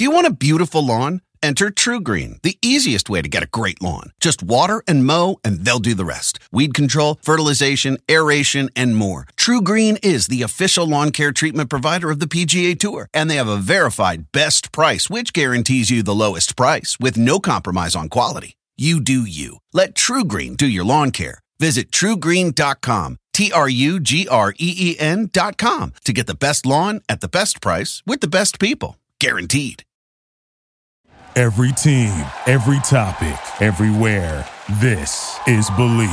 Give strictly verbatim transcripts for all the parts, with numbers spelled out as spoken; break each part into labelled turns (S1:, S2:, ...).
S1: Do you want a beautiful lawn? Enter TruGreen, the easiest way to get a great lawn. Just water and mow, and they'll do the rest. Weed control, fertilization, aeration, and more. TruGreen is the official lawn care treatment provider of the P G A Tour, and they have a verified best price, which guarantees you the lowest price with no compromise on quality. You do you. Let TruGreen do your lawn care. Visit True Green dot com, T R U G R E E N dot com, to get the best lawn at the best price with the best people. Guaranteed.
S2: Every team, every topic, everywhere. This is Believe.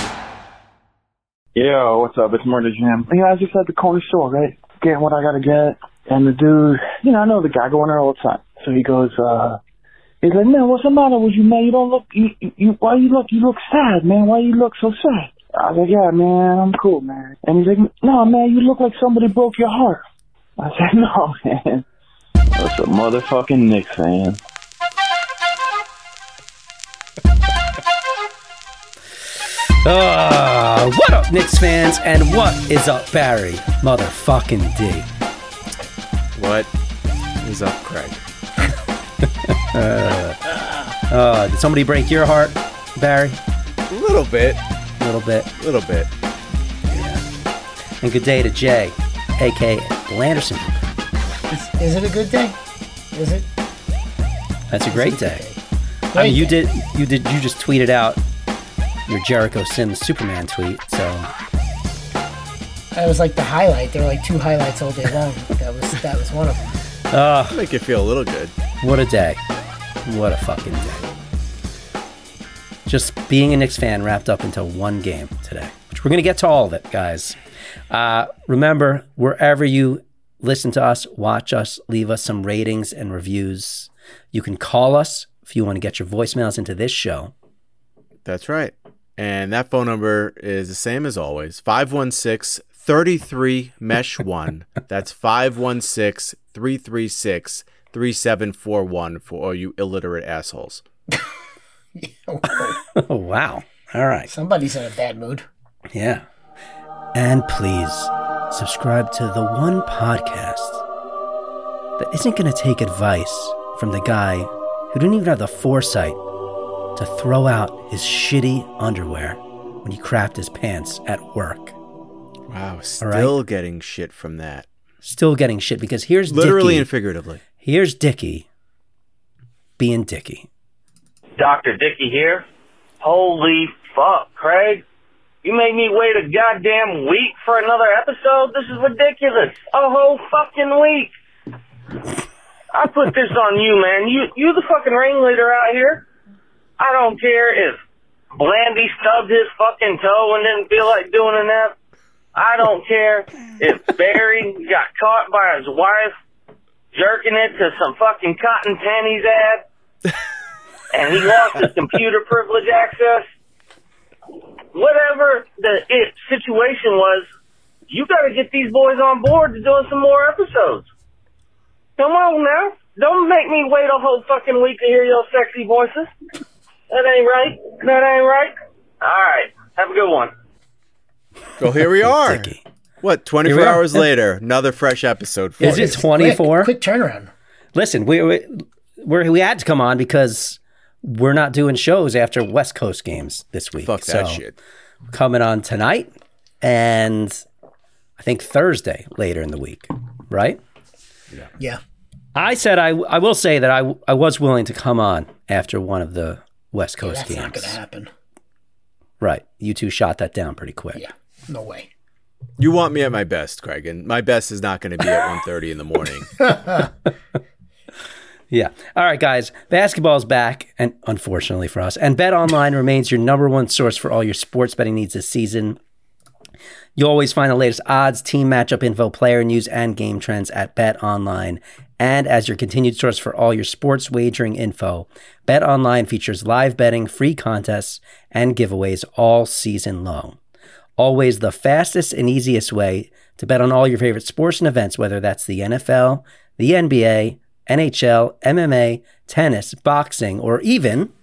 S3: Yo, what's up? It's Murder Jam. You know, I was just at the corner store, right? Getting what I gotta get. And the dude, you know, I know the guy going there all the time. So he goes, uh, he's like, man, what's the matter with you, man? You don't look, you, you, why you look, you look sad, man. Why you look so sad? I was like, yeah, man, I'm cool, man. And he's like, no, man, you look like somebody broke your heart. I said, no, man. That's a motherfucking Knicks fan.
S4: Uh, what up, Knicks fans? And what is up, Barry? Motherfucking D.
S5: What is up, Craig?
S4: uh, uh, did somebody break your heart, Barry?
S5: A little bit.
S4: A little bit.
S5: A little bit.
S4: Yeah. And good day to Jay, a k a. Bill Anderson.
S6: Is, is it a good day? Is it?
S4: That's a great day.
S6: Great
S4: I mean, you
S6: day.
S4: did, you did, you just tweeted out your Jericho Sims Superman tweet, so
S6: that was like the highlight. There were like two highlights all day long. That was that was one of them.
S4: Uh,
S5: make you feel a little good.
S4: What a day. What a fucking day. Just being a Knicks fan wrapped up into one game today, which we're going to get to all of it, guys. Uh, remember, wherever you listen to us, watch us, leave us some ratings and reviews. You can call us if you want to get your voicemails into this show.
S5: That's right. And that phone number is the same as always, five one six, three three, mesh one. That's five one six, three three six, three seven four one for all you illiterate assholes.
S4: Oh, wow. All right.
S6: Somebody's in a bad mood.
S4: Yeah. And please subscribe to the one podcast that isn't going to take advice from the guy who didn't even have the foresight to throw out his shitty underwear when he crapped his pants at work.
S5: Wow, still right? Getting shit from that.
S4: Still getting shit because here's
S5: literally
S4: Dickie,
S5: and figuratively.
S4: Here's Dickie being Dickie.
S7: Doctor Dickie here. Holy fuck, Craig. You made me wait a goddamn week for another episode? This is ridiculous. A whole fucking week. I put this on you, man. You you the fucking ringleader out here. I don't care if Blandy stubbed his fucking toe and didn't feel like doing a nap. I don't care if Barry got caught by his wife jerking it to some fucking cotton panties ad and he lost his computer privilege access. Whatever the it situation was, you got to get these boys on board to doing some more episodes. Come on now. Don't make me wait a whole fucking week to hear your sexy voices. That ain't right. That ain't right. All right. Have a good one.
S5: Well, here we are.
S4: Dickie.
S5: What, twenty-four hours later, another fresh episode for
S4: Is
S5: you.
S4: it twenty-four?
S6: Quick, quick turnaround.
S4: Listen, we, we, we we had to come on because we're not doing shows after West Coast games this week.
S5: Fuck that
S4: so
S5: shit.
S4: Coming on tonight and I think Thursday later in the week, right?
S5: Yeah.
S6: Yeah.
S4: I said I I will say that I I was willing to come on after one of the West Coast
S6: yeah, that's
S4: games.
S6: That's not going to happen.
S4: Right. You two shot that down pretty quick.
S6: Yeah. No way.
S5: You want me at my best, Craig, and my best is not going to be at one thirty in the morning.
S4: Yeah. All right, guys. Basketball's back, and unfortunately for us. And BetOnline remains your number one source for all your sports betting needs this season. You'll always find the latest odds, team matchup info, player news, and game trends at BetOnline. And as your continued source for all your sports wagering info, BetOnline features live betting, free contests, and giveaways all season long. Always the fastest and easiest way to bet on all your favorite sports and events, whether that's the N F L, the N B A, N H L, M M A, tennis, boxing, or even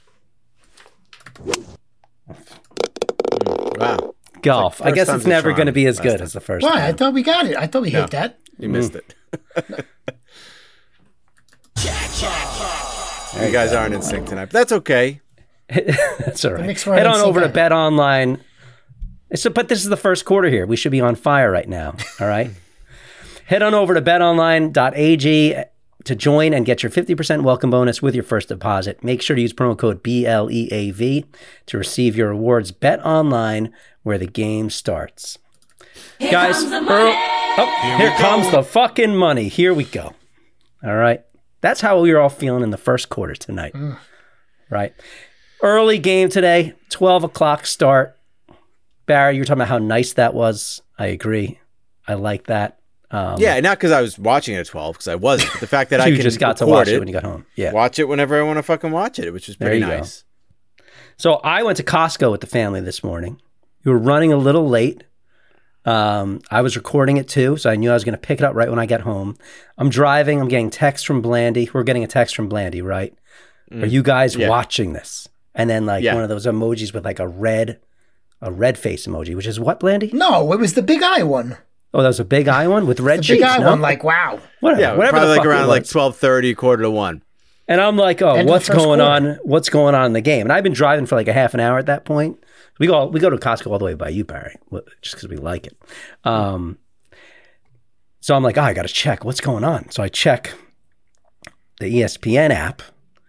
S5: Wow.
S4: golf.
S5: Like
S4: I guess it's never going to be as good as the first
S6: Why?
S4: time.
S6: I thought we got it. I thought we
S5: No,
S6: hit that.
S5: You missed
S4: Mm.
S5: it. You guys aren't in sync tonight, but that's okay.
S4: That's all right.
S6: Knicks were
S4: Head
S6: in
S4: on
S6: sync
S4: over to
S6: on-
S4: Bet Online. It's a, but this is the first quarter here. We should be on fire right now. All right. Head on over to bet online dot a g to join and get your fifty percent welcome bonus with your first deposit. Make sure to use promo code B L E A V to receive your rewards. Bet Online, where the game starts.
S8: Here
S4: Guys,
S8: comes the
S4: Earl-
S8: money.
S4: oh, here,
S5: we
S4: comes
S5: go.
S4: the fucking money. Here we go. All right. That's how we were all feeling in the first quarter tonight. Right. Early game today, twelve o'clock start. Barry, you were talking about how nice that was. I agree. I like that. Um,
S5: Yeah, not because I was watching it at twelve, because I wasn't. But the fact that I
S4: you
S5: can
S4: just got to
S5: record
S4: watch it,
S5: it
S4: when you got home. Yeah.
S5: watch it whenever I want to fucking watch it, which was pretty
S4: There you go.
S5: nice.
S4: So I went to Costco with the family this morning. We were running a little late. Um, I was recording it too, so I knew I was going to pick it up right when I got home. I'm driving. I'm getting text from Blandy. We're getting a text from Blandy, right? Are you guys
S5: Yeah.
S4: watching this? And then like
S5: Yeah.
S4: one of those emojis with like a red, a red face emoji, which is what, Blandy?
S6: No, it was the big eye one.
S4: Oh, that was a big eye one with red
S6: The
S4: cheeks.
S6: big eye
S4: no?
S6: one, like, wow.
S4: Whatever,
S5: Yeah,
S4: whatever
S5: probably
S4: the
S5: like
S4: fuck it
S5: around like
S4: was.
S5: twelve thirty, quarter to one.
S4: And I'm like, oh,
S6: End of the
S4: what's
S6: first
S4: going
S6: quarter.
S4: on? What's going on in the game? And I've been driving for like a half an hour at that point. We go we go to Costco all the way by you, Barry, just because we like it. Um, so I'm like, oh, I got to check what's going on. So I check the E S P N app,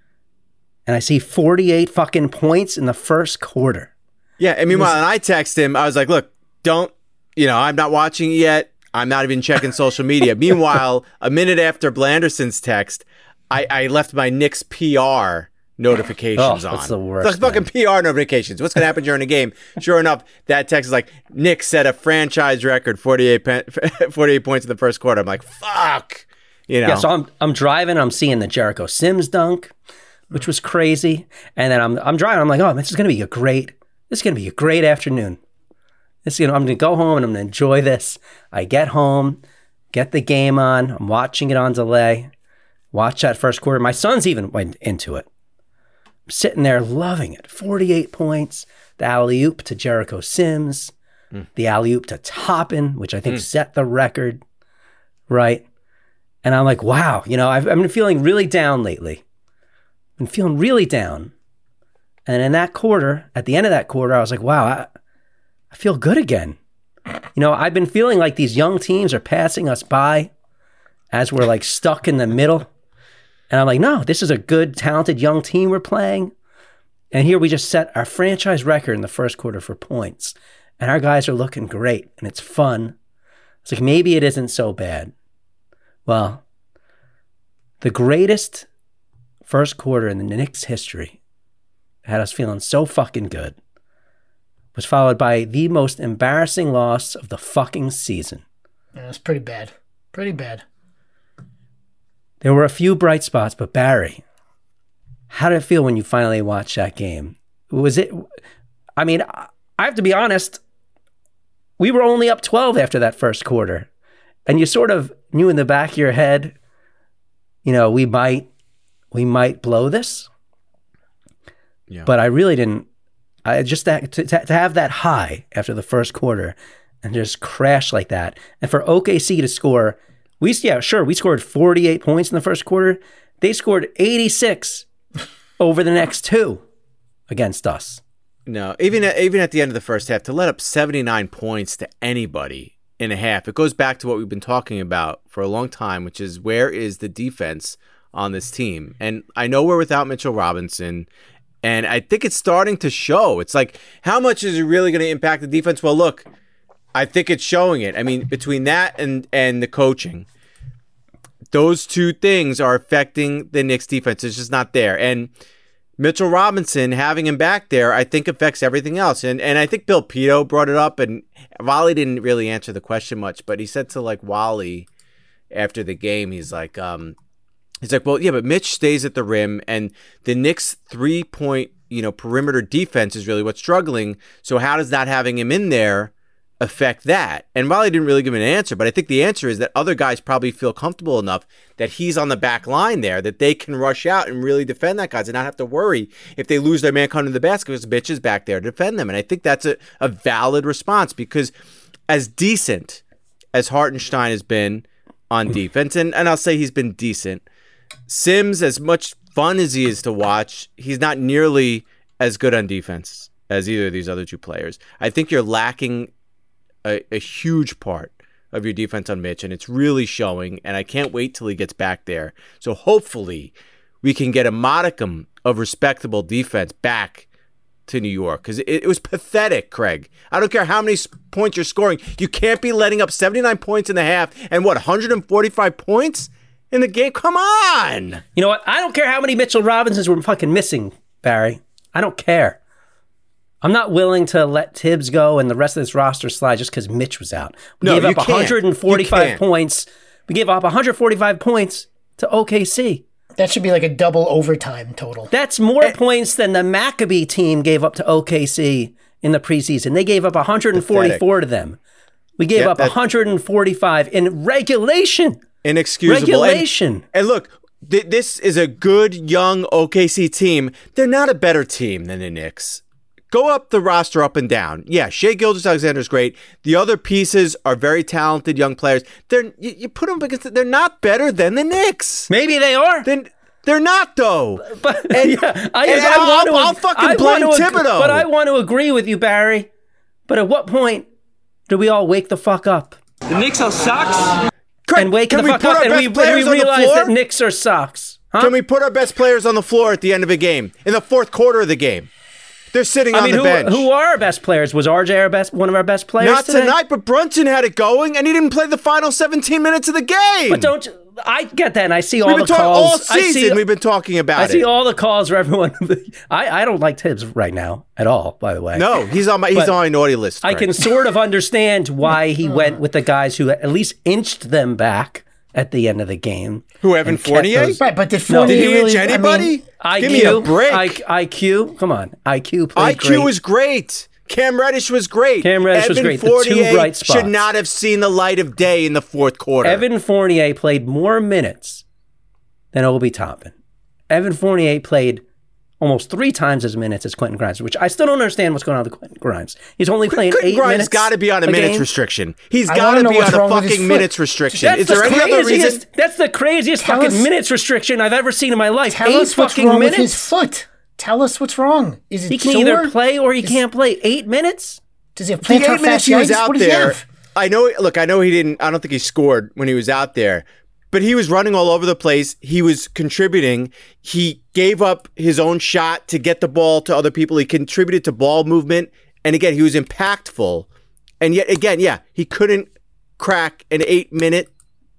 S4: and I see forty-eight fucking points in the first quarter.
S5: Yeah, and meanwhile, and I text him, I was like, look, don't, you know, I'm not watching it yet. I'm not even checking social media. Meanwhile, a minute after Blanderson's text, I, I left my Knicks P R notifications
S4: Oh,
S5: on.
S4: that's the worst,
S5: It's like fucking P R notifications. What's going to happen during the game? Sure enough, that text is like, Knicks set a franchise record, forty-eight, pe- forty-eight points in the first quarter. I'm like, fuck. You know?
S4: Yeah, so I'm I'm driving. I'm seeing the Jericho Sims dunk, which was crazy, and then I'm I'm driving. I'm like, oh, this is gonna be a great. This is gonna be a great afternoon. This is gonna, I'm gonna go home and I'm gonna enjoy this. I get home, get the game on. I'm watching it on delay. Watch that first quarter. My son's even went into it. I'm sitting there loving it. forty-eight points. The alley oop to Jericho Sims. The alley oop to Toppin, which I think set the record. Right. And I'm like, wow, you know, I've, I've been feeling really down lately. I've been feeling really down. And in that quarter, at the end of that quarter, I was like, wow, I, I feel good again. You know, I've been feeling like these young teams are passing us by as we're like stuck in the middle. And I'm like, no, this is a good, talented young team we're playing. And here we just set our franchise record in the first quarter for points. And our guys are looking great and it's fun. It's like, maybe it isn't so bad. Well, the greatest first quarter in the Knicks history had us feeling so fucking good was followed by the most embarrassing loss of the fucking season.
S6: Yeah, it was pretty bad. Pretty bad.
S4: There were a few bright spots, but Barry, how did it feel when you finally watched that game? Was it, I mean, I have to be honest, we were only up twelve after that first quarter. And you sort of knew in the back of your head, you know, we might, we might blow this.
S5: Yeah.
S4: But I really didn't. I just that, to, to have that high after the first quarter and just crash like that, and for O K C to score, we yeah sure we scored forty-eight points in the first quarter. They scored eighty-six over the next two against us.
S5: No, even at, even at the end of the first half, to let up seventy-nine points to anybody in a half, it goes back to what we've been talking about for a long time, which is where is the defense on this team? And I know we're without Mitchell Robinson, and I think it's starting to show. It's like, how much is it really going to impact the defense? Well, look, I think it's showing it. I mean, between that and, and the coaching, those two things are affecting the Knicks defense. It's just not there. And Mitchell Robinson, having him back there, I think affects everything else. And and I think Bill Pito brought it up, and Wally didn't really answer the question much, but he said to like Wally after the game, he's like, um, he's like, well, yeah, but Mitch stays at the rim, and the Knicks three point, you know, perimeter defense is really what's struggling. So how does not having him in there affect that? And Wally didn't really give an answer, but I think the answer is that other guys probably feel comfortable enough that he's on the back line there, that they can rush out and really defend that guy and not have to worry if they lose their man coming to the basket because Mitch is back there to defend them. And I think that's a, a valid response, because as decent as Hartenstein has been on defense, and, and I'll say he's been decent, Sims, as much fun as he is to watch, he's not nearly as good on defense as either of these other two players. I think you're lacking a, a huge part of your defense on Mitch, and it's really showing, and I can't wait till he gets back there. So hopefully we can get a modicum of respectable defense back to New York, because it, it was pathetic, Craig. I don't care how many points you're scoring. You can't be letting up seventy-nine points in the half and, what, one hundred forty-five points in the game? Come on!
S4: You know what? I don't care how many Mitchell Robinsons were fucking missing, Barry. I don't care. I'm not willing to let Tibbs go and the rest of this roster slide just because Mitch was out. We
S5: No,
S4: gave
S5: you
S4: up
S5: can't.
S4: one hundred forty-five
S5: You can't.
S4: points. We gave up one hundred forty-five points to O K C.
S6: That should be like a double overtime total.
S4: That's more points than the Maccabee team gave up to O K C in the preseason. They gave up one hundred forty-four to them. We gave
S5: Yep,
S4: up
S5: that-
S4: one hundred forty-five in regulation.
S5: Inexcusable.
S4: Regulation.
S5: And, and look, th- this is a good young O K C team. They're not a better team than the Knicks. Go up the roster up and down. Yeah, Shai Gilgeous-Alexander is great. The other pieces are very talented young players. They're you, you put them against. They're not better than the Knicks.
S4: Maybe they are.
S5: Then they're not though.
S4: But
S5: And-
S4: yeah, I,
S5: and
S4: I
S5: I'll-
S4: want to,
S5: I'll fucking
S4: I want
S5: blame
S4: to ag-
S5: Thibodeau.
S4: But I want to agree with you, Barry. But at what point do we all wake the fuck up
S8: The Knicks are socks.
S5: Craig,
S4: and wake
S5: can
S4: the
S5: we
S4: fuck
S5: put
S4: up
S5: our
S4: and
S5: best
S4: we, and
S5: players
S4: we
S5: on the
S4: realize
S5: floor?
S4: that Knicks are socks? Huh?
S5: Can we put our best players on the floor at the end of a game in the fourth quarter of the game? They're sitting
S4: I
S5: on
S4: mean,
S5: the
S4: who,
S5: bench.
S4: who are our best players? Was R J our best, one of our best players
S5: Not
S4: today?
S5: tonight, but Brunson had it going, and he didn't play the final seventeen minutes of the game.
S4: But don't I get that? And I see all
S5: We've
S4: the
S5: been talking
S4: calls.
S5: all season.
S4: I see,
S5: we've been talking about
S4: I
S5: it.
S4: see all the calls for everyone. I, I don't like Tibbs right now at all. By the way,
S5: No, he's on my he's
S4: But
S5: on my naughty list.
S4: I
S5: Craig.
S4: can sort of understand why he went with the guys who at least inched them back at the end of the game.
S5: Who, Evan
S4: and kept
S5: Fournier?
S4: those-
S6: Right, but did
S4: No.
S6: Fournier
S5: Did he
S6: really?
S5: inch anybody?
S6: I mean,
S4: I Q,
S5: Give me a break.
S4: I, IQ, come on, I Q played
S5: I Q
S4: great.
S5: was great. Cam Reddish was great.
S4: Cam Reddish
S5: Evan
S4: was great. The two
S5: Fournier
S4: bright spots.
S5: should not have seen the light of day in the fourth quarter.
S4: Evan Fournier played more minutes than Obi Toppin. Evan Fournier played almost three times as minutes as Quentin Grimes, which I still don't understand what's going on with Quentin Grimes. He's only playing
S5: Quentin
S4: eight
S5: Grimes
S4: minutes.
S5: got to be on a,
S4: a
S5: minutes
S4: game.
S5: restriction. He's
S6: I
S5: got
S6: wanna
S5: to
S6: know
S5: be
S6: what's
S5: on a
S6: wrong with his
S5: fucking
S6: foot.
S5: minutes restriction.
S4: That's
S5: Is
S4: the
S5: there any other
S4: craziest.
S5: reason?
S4: That's the craziest
S6: Tell
S4: fucking
S6: us-
S4: minutes restriction I've ever seen in my life.
S6: tell
S4: eight
S6: us what's
S4: fucking
S6: wrong
S4: minutes.
S6: with his foot. Tell us what's wrong. Is it
S4: He can
S6: sore?
S4: either play or he can't play. Eight minutes.
S6: Does he have
S5: The eight
S6: plantar
S5: minutes he was
S6: fasciitis?
S5: out
S6: What does he
S5: there.
S6: have?
S5: I know. Look, I know he didn't. I don't think he scored when he was out there, but he was running all over the place. He was contributing. He gave up his own shot to get the ball to other people. He contributed to ball movement, and again, he was impactful. And yet, again, yeah, he couldn't crack an eight minute.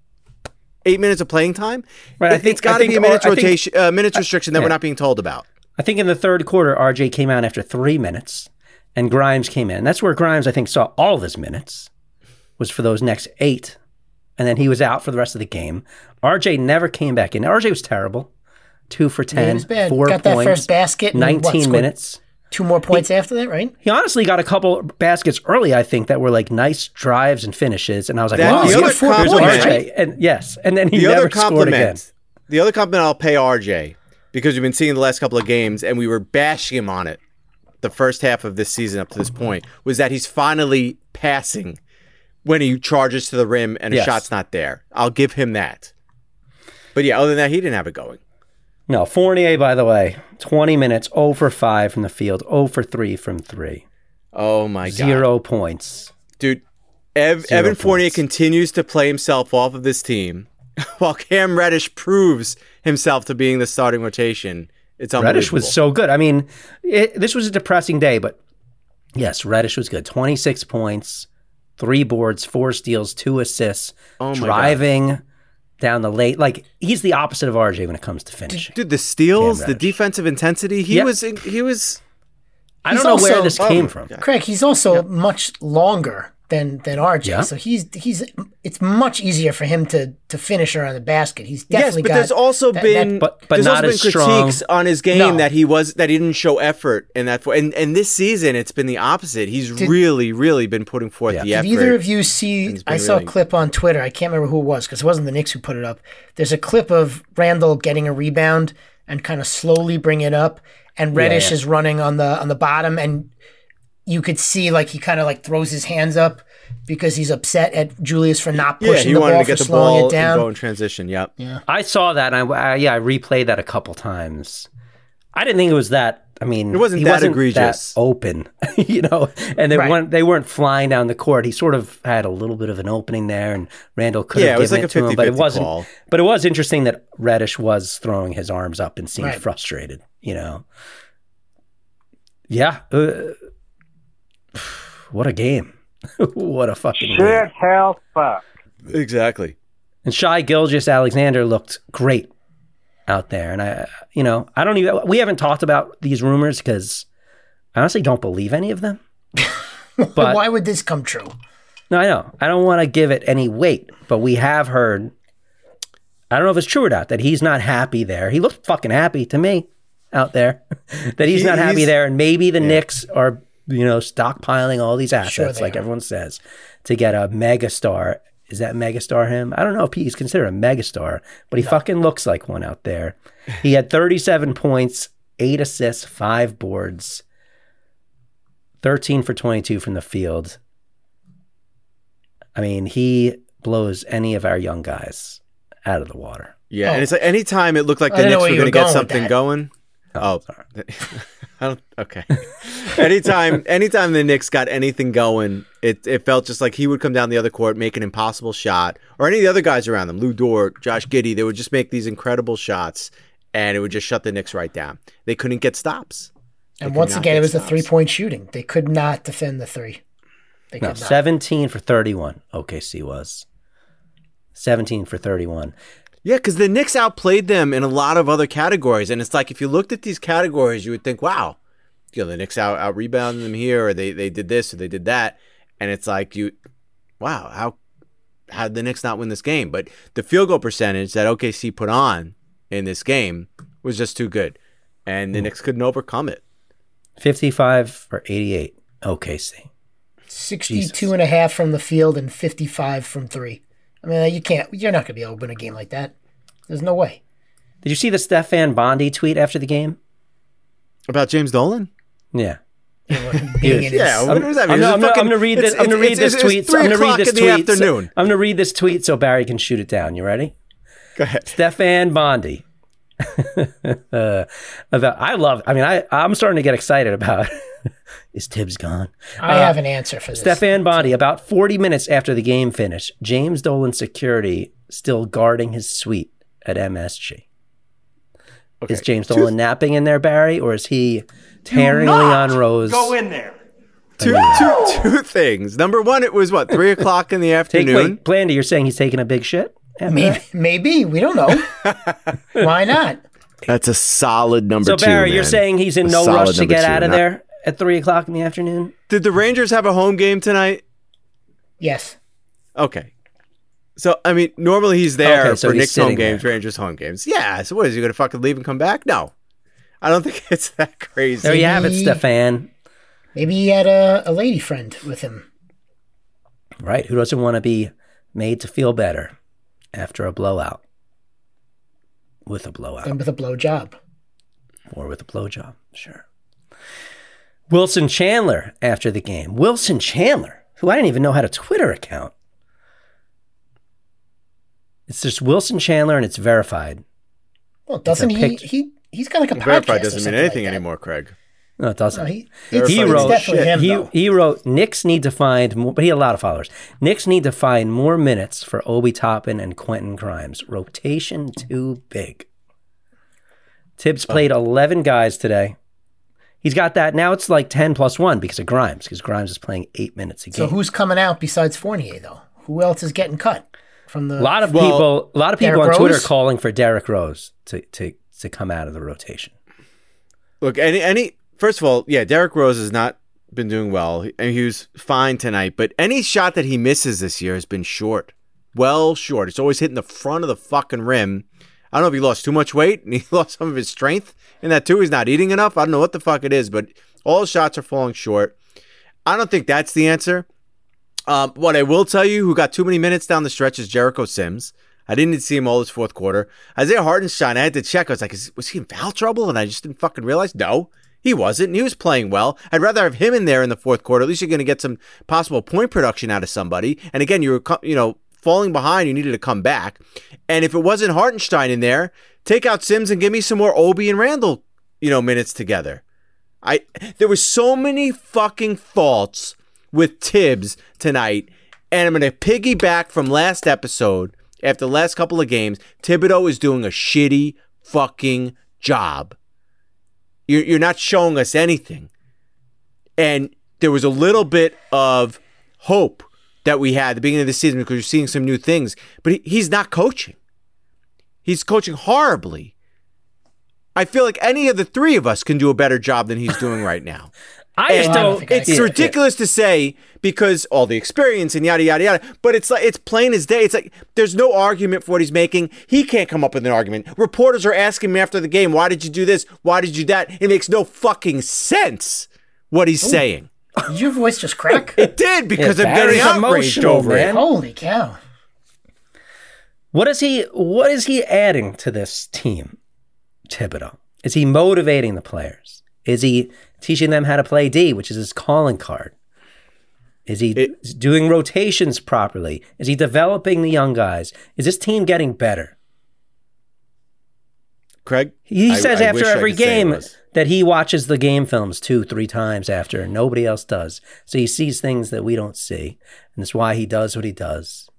S5: Eight minutes of playing time.
S4: Right, I
S5: It,
S4: think-
S5: it's got
S4: I
S5: to be a
S4: think-
S5: minutes
S4: I think-
S5: rotation, uh, minutes restriction that
S4: yeah.
S5: we're not being told about.
S4: I think in the third quarter, R J came out after three minutes, and Grimes came in. That's where Grimes, I think, saw all of his minutes, was for those next eight, and then he was out for the rest of the game. R J never came back in. R J was terrible. Two for
S6: Yeah, he
S4: ten,
S6: was bad.
S4: four
S6: Got
S4: points,
S6: that first basket and what,
S4: nineteen
S6: scored
S4: minutes.
S6: Two more points after that, right?
S4: He honestly got a couple baskets early, I think, that were like nice drives and finishes, and I was like,
S5: That-
S4: wow,
S5: the
S4: he's
S5: other
S4: four
S5: com-
S4: points,
S5: there's
S4: R J.
S6: right?
S4: And yes, and then he
S5: The
S4: never
S5: other
S4: scored again.
S5: compliment, the other compliment I'll pay R J, because we've been seeing the last couple of games and we were bashing him on it the first half of this season up to this point, was that he's finally passing when he charges to the rim and a
S4: Yes.
S5: shot's not there. I'll give him that. But yeah, other than that, he didn't have it going.
S4: No, Fournier, by the way, twenty minutes, zero for five from the field, zero for three from three.
S5: Oh my God.
S4: Zero points.
S5: Dude, Ev-
S4: Zero
S5: Evan Fournier
S4: points.
S5: continues to play himself off of this team while Cam Reddish proves himself to being the starting rotation. It's unbelievable.
S4: Reddish was so good. I mean, it, this was a depressing day, but yes, Reddish was good. twenty-six points, three boards, four steals, two assists,
S5: Oh my God.
S4: driving down the late. Like, he's the opposite of R J when it comes to finishing.
S5: Dude, the steals,
S4: Cam
S5: the
S4: Reddish.
S5: defensive intensity, he
S4: Yep.
S5: was he was
S4: I don't
S6: He's
S4: know where
S6: also-
S4: this
S5: oh
S4: came
S5: my
S4: from.
S5: God.
S6: Craig, he's also much longer than than R J.
S4: Yeah.
S6: So he's he's it's much easier for him to to finish around the basket. He's
S5: Yes,
S6: definitely
S5: but
S6: got
S5: there's also
S6: that-
S5: been
S6: that-
S4: But- but
S5: there's
S4: not
S5: also
S4: as
S5: been
S4: strong.
S5: critiques on his game
S6: No.
S5: that he was that he didn't show effort in that. And and this season it's been the opposite. He's
S6: Did-
S5: really really been putting forth
S4: Yeah.
S5: the
S6: Did
S5: effort.
S6: either of you see?
S5: it's been
S6: I saw
S5: really-
S6: a clip on Twitter. I can't remember who it was because it wasn't the Knicks who put it up. There's a clip of Randall getting a rebound and kind of slowly bring it up, and Reddish
S4: yeah.
S6: is running on the on the bottom, and you could see like he kind of like throws his hands up because he's upset at Julius for not
S5: Yeah,
S6: pushing
S5: he
S6: the
S5: wanted
S6: ball
S5: to get
S6: for
S5: the
S6: slowing
S5: ball
S6: it down.
S5: and go in transition. Yep.
S6: Yeah.
S4: I saw that, and I, I yeah, I replayed that a couple times. I didn't think it was that. I mean,
S5: It wasn't
S4: he
S5: that
S4: wasn't
S5: egregious.
S4: that open, you know. And they
S6: Right.
S4: weren't they weren't flying down the court. He sort of had a little bit of an opening there, and Randall could
S5: Yeah,
S4: have
S5: it was
S4: given
S5: like
S4: it
S5: a
S4: to him, but it
S5: fifty-fifty
S4: wasn't.
S5: call.
S4: But it was interesting that Reddish was throwing his arms up and seemed
S6: Right.
S4: frustrated. You know. Yeah. Uh, what a game! What a fucking game!
S7: Shit, hell, fuck.
S5: Exactly.
S4: And Shai Gilgeous-Alexander looked great out there. And I, you know, I don't even, we haven't talked about these rumors because I honestly don't believe any of them. But
S6: Why would this come true?
S4: no, I know. I don't want to give it any weight, but we have heard, I don't know if it's true or not, that he's not happy there. He looked fucking happy to me out there, that he's
S5: He-
S4: not happy
S5: he's-
S4: there. And maybe the Knicks are, you know, stockpiling all these assets,
S6: they
S4: like
S6: are.
S4: everyone says, to get a megastar. Is that megastar him? I don't know if he's considered a megastar, but he fucking looks like one out there. He had thirty-seven points, eight assists, five boards, thirteen for twenty-two from the field. I mean, he blows any of our young guys out of the water.
S5: Yeah,
S6: Oh.
S5: and it's like anytime it looked like
S6: I
S5: the
S6: didn't know
S5: Knicks
S6: where
S5: were
S6: you
S5: going to
S6: were
S5: get
S6: going with
S5: something
S6: that.
S5: going.
S4: Oh,
S5: Oh, I don't. Okay. anytime, anytime the Knicks got anything going, it it felt just like he would come down the other court, make an impossible shot, or any of the other guys around them, Lou Dort, Josh Giddey. They would just make these incredible shots, and it would just shut the Knicks right down. They couldn't get stops.
S6: And
S5: could
S6: once
S5: not
S6: again,
S5: get
S6: it was the
S5: stops.
S6: three-point shooting. They could not defend the three. They
S4: No,
S6: could not.
S4: seventeen for thirty-one. O K C was seventeen for thirty-one.
S5: Yeah, because the Knicks outplayed them in a lot of other categories, and it's like if you looked at these categories, you would think, "Wow, you know, the Knicks out out rebounded them here, or they they did this, or they did that," and it's like you, wow, how how did the Knicks not win this game? But the field goal percentage that O K C put on in this game was just too good, and the Knicks couldn't overcome it.
S4: fifty-five for eighty-eight. O K C.
S6: sixty-two and a half from the field and fifty-five from three. I mean, you can't, you're not going to be able to win a game like that. There's no way.
S4: Did you see the Stefan Bondi tweet after the game?
S5: About James Dolan?
S4: Yeah.
S6: Being in
S5: Yeah,
S6: his,
S5: what does that
S4: I'm,
S5: mean?
S4: I'm,
S5: It's
S4: I'm
S5: fucking-
S4: gonna read
S5: it's-
S4: this. I'm gonna
S5: it's-
S4: read this
S5: it's-
S4: tweet.
S5: It's three
S4: I'm gonna read
S5: o'clock
S4: this
S5: in the
S4: tweet. so-
S5: afternoon.
S4: I'm gonna read this tweet so Barry can shoot it down. You ready?
S5: Go ahead.
S4: Stefan Bondi. uh, about, I love. I mean, I I'm starting to get excited about. Is Tibbs gone?
S6: I have an answer for this.
S4: Stefan Bondi. About forty minutes after the game finished, James Dolan security still guarding his suite at M S G.
S5: Okay.
S4: Is James Dolan napping in there, Barry, or is he tearing Leon Rose?
S8: Go in there.
S5: Two, two, two things. Number one, it was what, three o'clock in the
S4: Take,
S5: afternoon?
S4: wait, Blandy, you're saying he's taking a big shit? after
S6: Maybe,
S4: that?
S6: maybe. We don't know. Why not?
S5: That's a solid number
S4: So
S5: two.
S4: Barry, you're
S5: man.
S4: saying he's in
S5: A
S4: no
S5: solid
S4: rush to
S5: number
S4: get
S5: two,
S4: out of
S5: not-
S4: there at three o'clock in the afternoon?
S5: Did the Rangers have a home game tonight?
S6: Yes.
S5: Okay. So, I mean, normally he's there
S4: Okay, so
S5: for
S4: he's
S5: Knicks home
S4: sitting
S5: games,
S4: there.
S5: Rangers home games. Yeah. So, what is he going to fucking leave and come back? No. I don't think it's that crazy.
S4: There you have it,
S6: Maybe-
S4: Stefan.
S6: Maybe he had a, a lady friend with him.
S4: Right? Who doesn't want to be made to feel better after a blowout? With a blowout.
S6: And with a blow job.
S4: Or with a blowjob, sure. Wilson Chandler after the game. Wilson Chandler, who I didn't even know had a Twitter account. It's just Wilson Chandler and it's verified.
S6: Well, doesn't
S4: It's a
S6: he,
S4: pic-
S6: he? He's got like a podcast.
S5: Verified
S6: or
S5: doesn't mean
S6: something
S5: anything
S6: like that.
S5: anymore, Craig.
S4: No, it doesn't.
S6: No, he,
S5: Verified
S6: it's,
S4: he
S5: is
S6: it's
S4: wrote,
S6: definitely him,
S4: he,
S6: though.
S4: he wrote, Knicks need to find more, but he had a lot of followers. Knicks need to find more minutes for Obi Toppin and Quentin Grimes. Rotation too big. Tibbs played eleven guys today. He's got that. Now it's like ten plus one because of Grimes, because Grimes is playing eight minutes a
S6: So
S4: game.
S6: who's coming out besides Fournier, though? Who else is getting cut from the?
S4: A lot of
S5: Well,
S4: people, a lot of people
S6: Derrick
S4: on Twitter
S6: Rose?
S4: calling for Derrick Rose to, to, to come out of the rotation.
S5: Look, any, any, first of all, yeah, Derrick Rose has not been doing well. And he was fine tonight, but any shot that he misses this year has been short. Well, short. It's always hitting the front of the fucking rim. I don't know if he lost too much weight and he lost some of his strength in that too. He's not eating enough. I don't know what the fuck it is, but all his shots are falling short. I don't think that's the answer. Um, what I will tell you, who got too many minutes down the stretch, is Jericho Sims. I didn't see him all this fourth quarter. Isaiah Hartenstein, I had to check. I was like, is, was he in foul trouble? And I just didn't fucking realize. No, He wasn't. And he was playing well. I'd rather have him in there in the fourth quarter. At least you're going to get some possible point production out of somebody. And again, you were, you know, falling behind. You needed to come back. And if it wasn't Hartenstein in there, take out Sims and give me some more Obi and Randall, you know, minutes together. I there were so many fucking faults with Tibbs tonight, and I'm going to piggyback from last episode. After the last couple of games, Thibodeau is doing a shitty fucking job. You're, you're not showing us anything. And there was a little bit of hope that we had at the beginning of the season because you're seeing some new things, but he, he's not coaching. He's coaching horribly. I feel like any of the three of us can do a better job than he's doing right now.
S4: I just
S5: And
S4: don't.
S5: It's
S4: yeah,
S5: ridiculous to say because all the experience and yada yada yada. But it's like it's plain as day. It's like there's no argument for what he's making. He can't come up with an argument. Reporters are asking him after the game, "Why did you do this? Why did you do that?" It makes no fucking sense what he's
S6: Ooh.
S5: saying.
S6: Did your voice just crack?
S5: It did because
S4: Yeah,
S5: I'm getting
S4: Barry's
S5: outraged
S4: emotional,
S5: over
S4: man.
S5: it.
S6: Holy cow.
S4: What is he? What is he adding to this team, Thibodeau? Is he motivating the players? Is he teaching them how to play D, which is his calling card? Is he
S5: It-
S4: doing rotations properly? Is he developing the young guys? Is this team getting better?
S5: Craig,
S4: He
S5: I-
S4: says
S5: I
S4: after
S5: wish I
S4: every
S5: could say it
S4: game
S5: was.
S4: that he watches the game films two, three times after, and nobody else does. So he sees things that we don't see, and that's why he does what he does.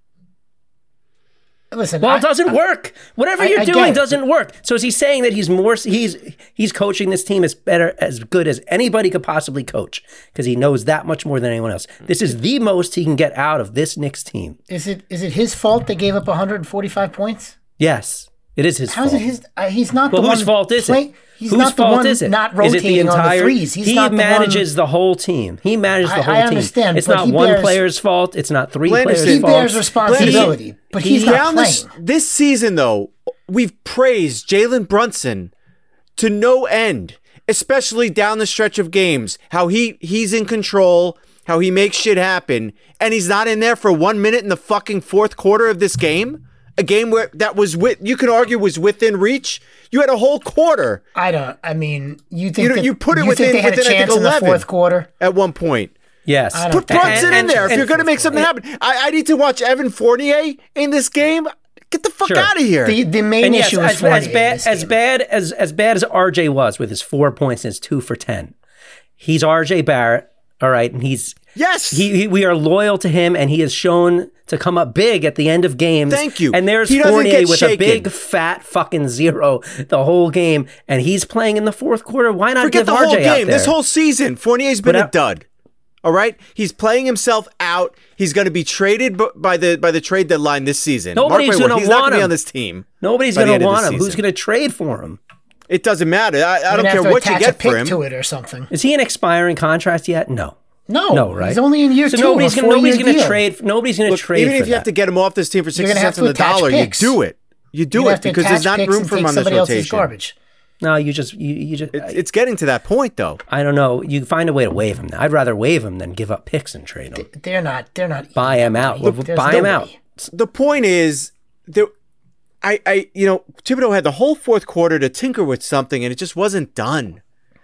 S6: Listen,
S4: Well,
S6: I-
S4: it doesn't
S6: I-
S4: work. Whatever
S6: I-
S4: you're
S6: I
S4: doing
S6: get it.
S4: doesn't work. So is he saying that he's more? He's he's coaching this team as better, as good as anybody could possibly coach because he knows that much more than anyone else. This is the most he can get out of this Knicks team.
S6: Is it is it his fault they gave up one hundred forty-five points?
S4: Yes, it is his
S6: How's
S4: fault.
S6: it his? Uh, he's not
S4: Well,
S6: the
S4: whose
S6: one.
S4: fault is
S6: play,
S4: it?
S6: He's
S4: Whose
S6: not the
S4: fault
S6: one
S4: is it?
S6: not
S4: Is it
S6: rotating
S4: the
S6: on
S4: entire,
S6: the threes. He's
S4: he
S6: not the
S4: manages
S6: one,
S4: the whole team. He manages the
S6: I-
S4: whole
S6: I
S4: team.
S6: understand,
S4: It's
S6: but
S4: not
S6: he
S4: one
S6: bears-
S4: player's fault. It's not three
S5: Blanderson-
S4: players'
S6: he
S4: fault.
S6: bears responsibility, but he's
S5: He-
S6: not
S5: down
S6: playing.
S5: this, this season, though, we've praised Jalen Brunson to no end, especially down the stretch of games, how he he's in control, how he makes shit happen, and he's not in there for one minute in the fucking fourth quarter of this game? A game where that was, with, you could argue, was within reach? You had a whole quarter
S6: I don't. I mean, you think
S5: You-
S6: that,
S5: you put it
S6: you
S5: within-
S6: think they had a
S5: within, I think,
S6: chance in the
S5: eleven.
S6: fourth quarter?
S5: at one point.
S4: Yes.
S6: I don't
S5: Put
S6: think-
S5: Brunson
S4: And-
S5: in there
S4: and-
S5: if you're going to
S6: and-
S5: make something happen. I, I need to watch Evan Fournier in this game. Get the fuck
S4: Sure.
S5: out of here.
S6: The the main
S4: And yes,
S6: issue is
S4: as,
S6: Fournier
S4: as
S6: in
S4: bad
S6: this
S4: as
S6: game.
S4: bad as as bad as R J was with his four points and his two for ten. He's R J Barrett, all right, and he's
S5: Yes.
S4: He, he we are loyal to him, and he has shown to come up big at the end of games.
S5: Thank you.
S4: And there's
S5: He doesn't
S4: Fournier
S5: get
S4: with
S5: shaken.
S4: a big fat fucking zero the whole game, and he's playing in the fourth quarter. Why not
S5: Forget
S4: give
S5: the
S4: R J
S5: whole
S4: out
S5: game.
S4: there?
S5: This whole season, Fournier's been
S4: But
S5: a
S4: I-
S5: dud. All right, he's playing himself out. He's going to be traded b- by the by the trade deadline this season.
S4: Nobody's
S5: Mark my word,
S4: gonna
S5: He's not
S4: want
S5: going to be
S4: him.
S5: on this team.
S4: Nobody's
S5: by the
S4: going
S5: end
S4: to
S5: of
S4: want
S5: the
S4: him. Who's
S5: season.
S4: going to trade for him?
S5: It doesn't matter. I, I
S6: You're
S5: don't
S6: gonna
S5: care
S6: have to
S5: what you
S6: attach
S5: get
S6: a pick
S5: for him.
S6: to it or something.
S4: Is he an expiring contract yet? No.
S6: No,
S4: No, right?
S6: He's only in year
S4: So
S6: two.
S4: nobody's
S6: of a
S4: going nobody's
S6: four-year
S4: going to
S6: deal.
S4: trade. Nobody's going to
S5: Look,
S4: trade.
S5: even
S4: for
S5: if you have
S4: that.
S5: to get him off this team for
S6: You're
S5: sixty
S6: gonna have
S5: cents on
S6: to
S5: the
S6: attach
S5: dollar,
S6: picks.
S5: you do it. You
S6: You're
S5: do
S6: gonna
S5: it
S6: have to
S5: because there's
S6: attach
S5: not
S6: picks
S5: room
S6: and
S5: for him
S6: take
S5: on this
S6: somebody else's
S5: rotation.
S6: garbage.
S4: No, you just you, you just.
S5: It's, it's getting to that point, though.
S4: I don't know. You find a way to waive him. I'd rather waive him than give up picks and trade him.
S6: They're not. They're not.
S4: Buy him out.
S6: Look,
S4: Well,
S6: there's
S4: buy him
S6: nobody.
S4: out.
S5: The point is, there, I, I, you know, Thibodeau had the whole fourth quarter to tinker with something, and it just wasn't done.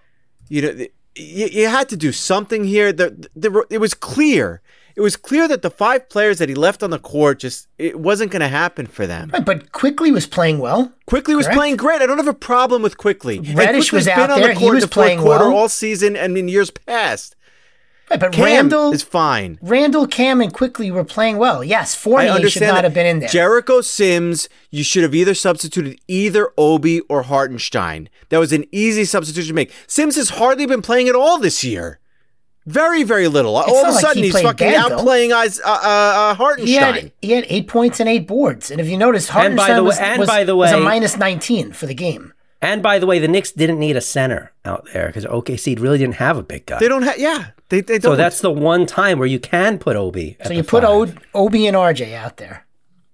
S5: You know, you, you had to do something here. The, the, it was clear. It was clear that the five players that he left on the court just it wasn't going to happen for them.
S6: Right, but Quickly was playing well.
S5: Quickly was
S6: Correct.
S5: playing great. I don't have a problem with Quickly. And
S6: Reddish
S5: Quickly's
S6: was out
S5: been on
S6: there.
S5: the
S6: He
S5: court
S6: was
S5: in the fourth
S6: playing
S5: quarter
S6: well.
S5: all season and in years past.
S6: Right, but
S5: Cam
S6: Randall
S5: is fine.
S6: Randall, Cam, and Quickly were playing well. Yes,
S5: I
S6: Fournier should
S5: understand
S6: not
S5: that.
S6: have been in there.
S5: Jericho Sims, you should have either substituted either Obi or Hartenstein. That was an easy substitution to make. Sims has hardly been playing at all this year. Very, very little. all
S6: not
S5: of a
S6: like
S5: sudden,
S6: he
S5: he's
S6: played
S5: fucking
S6: bad, though.
S5: outplaying uh, uh, uh, Hartenstein.
S6: he had he had eight points and eight boards, and if you notice,
S4: And by
S6: Hartenstein
S4: the way-
S6: was,
S4: and
S6: was,
S4: by the
S6: was a
S4: way-
S6: minus nineteen for the game.
S4: And by the way, the Knicks didn't need a center out there because O K C really didn't have a big guy.
S5: They don't have, yeah, they, they don't.
S4: So that's the one time where you can put Obi. At
S6: So
S4: the
S6: you put
S4: five.
S6: o- Obi and R J out there.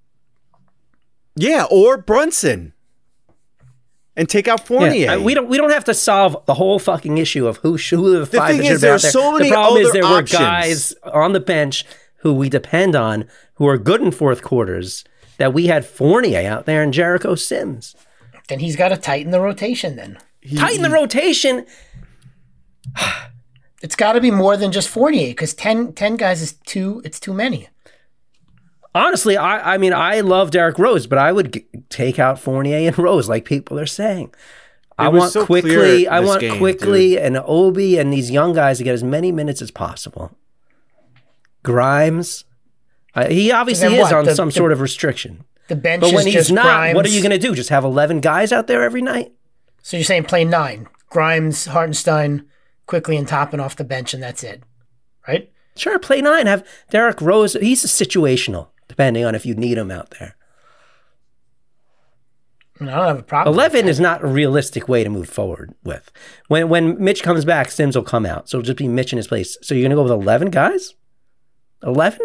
S5: yeah, or Brunson. And take out Fournier.
S4: Yeah, I- we don't. We don't have to solve the whole fucking issue of who should who are the
S5: The
S4: five
S5: thing
S4: that should
S5: is,
S4: be
S5: there
S4: out
S5: are
S4: there.
S5: so many
S4: the problem is
S5: other
S4: there were
S5: options.
S4: guys on the bench who we depend on who are good in fourth quarters. That we had Fournier out there and Jericho Sims.
S6: Then he's got to tighten the rotation. Then
S5: he,
S4: Tighten the
S5: he-
S4: rotation.
S6: It's got to be more than just Fournier because ten, ten guys is too. It's too many.
S4: Honestly, I, I mean, I love Derrick Rose, but I would g- take out Fournier and Rose, like people are saying. I
S5: was
S4: want
S5: so
S4: quickly.
S5: clear
S4: I
S5: this
S4: want
S5: game,
S4: quickly
S5: dude.
S4: and Obi and these young guys to get as many minutes as possible. Grimes, uh, he obviously
S6: Then
S4: is
S6: what?
S4: on
S6: The-
S4: some
S6: the-
S4: sort of restriction.
S6: The bench
S4: But
S6: is
S4: when he's
S6: just
S4: not,
S6: Grimes.
S4: what are you going to do? Just have eleven guys out there every night?
S6: So you're saying play nine: Grimes, Hartenstein, quickly and Toppin off the bench, and that's it, right?
S4: Sure, play nine. Have Derrick Rose. He's situational, depending on if you need him out there.
S6: I don't have a problem. with
S4: eleven
S6: that.
S4: is not a realistic way to move forward with. When when Mitch comes back, Sims will come out. So it'll just be Mitch in his place. So you're going to go with eleven guys? eleven?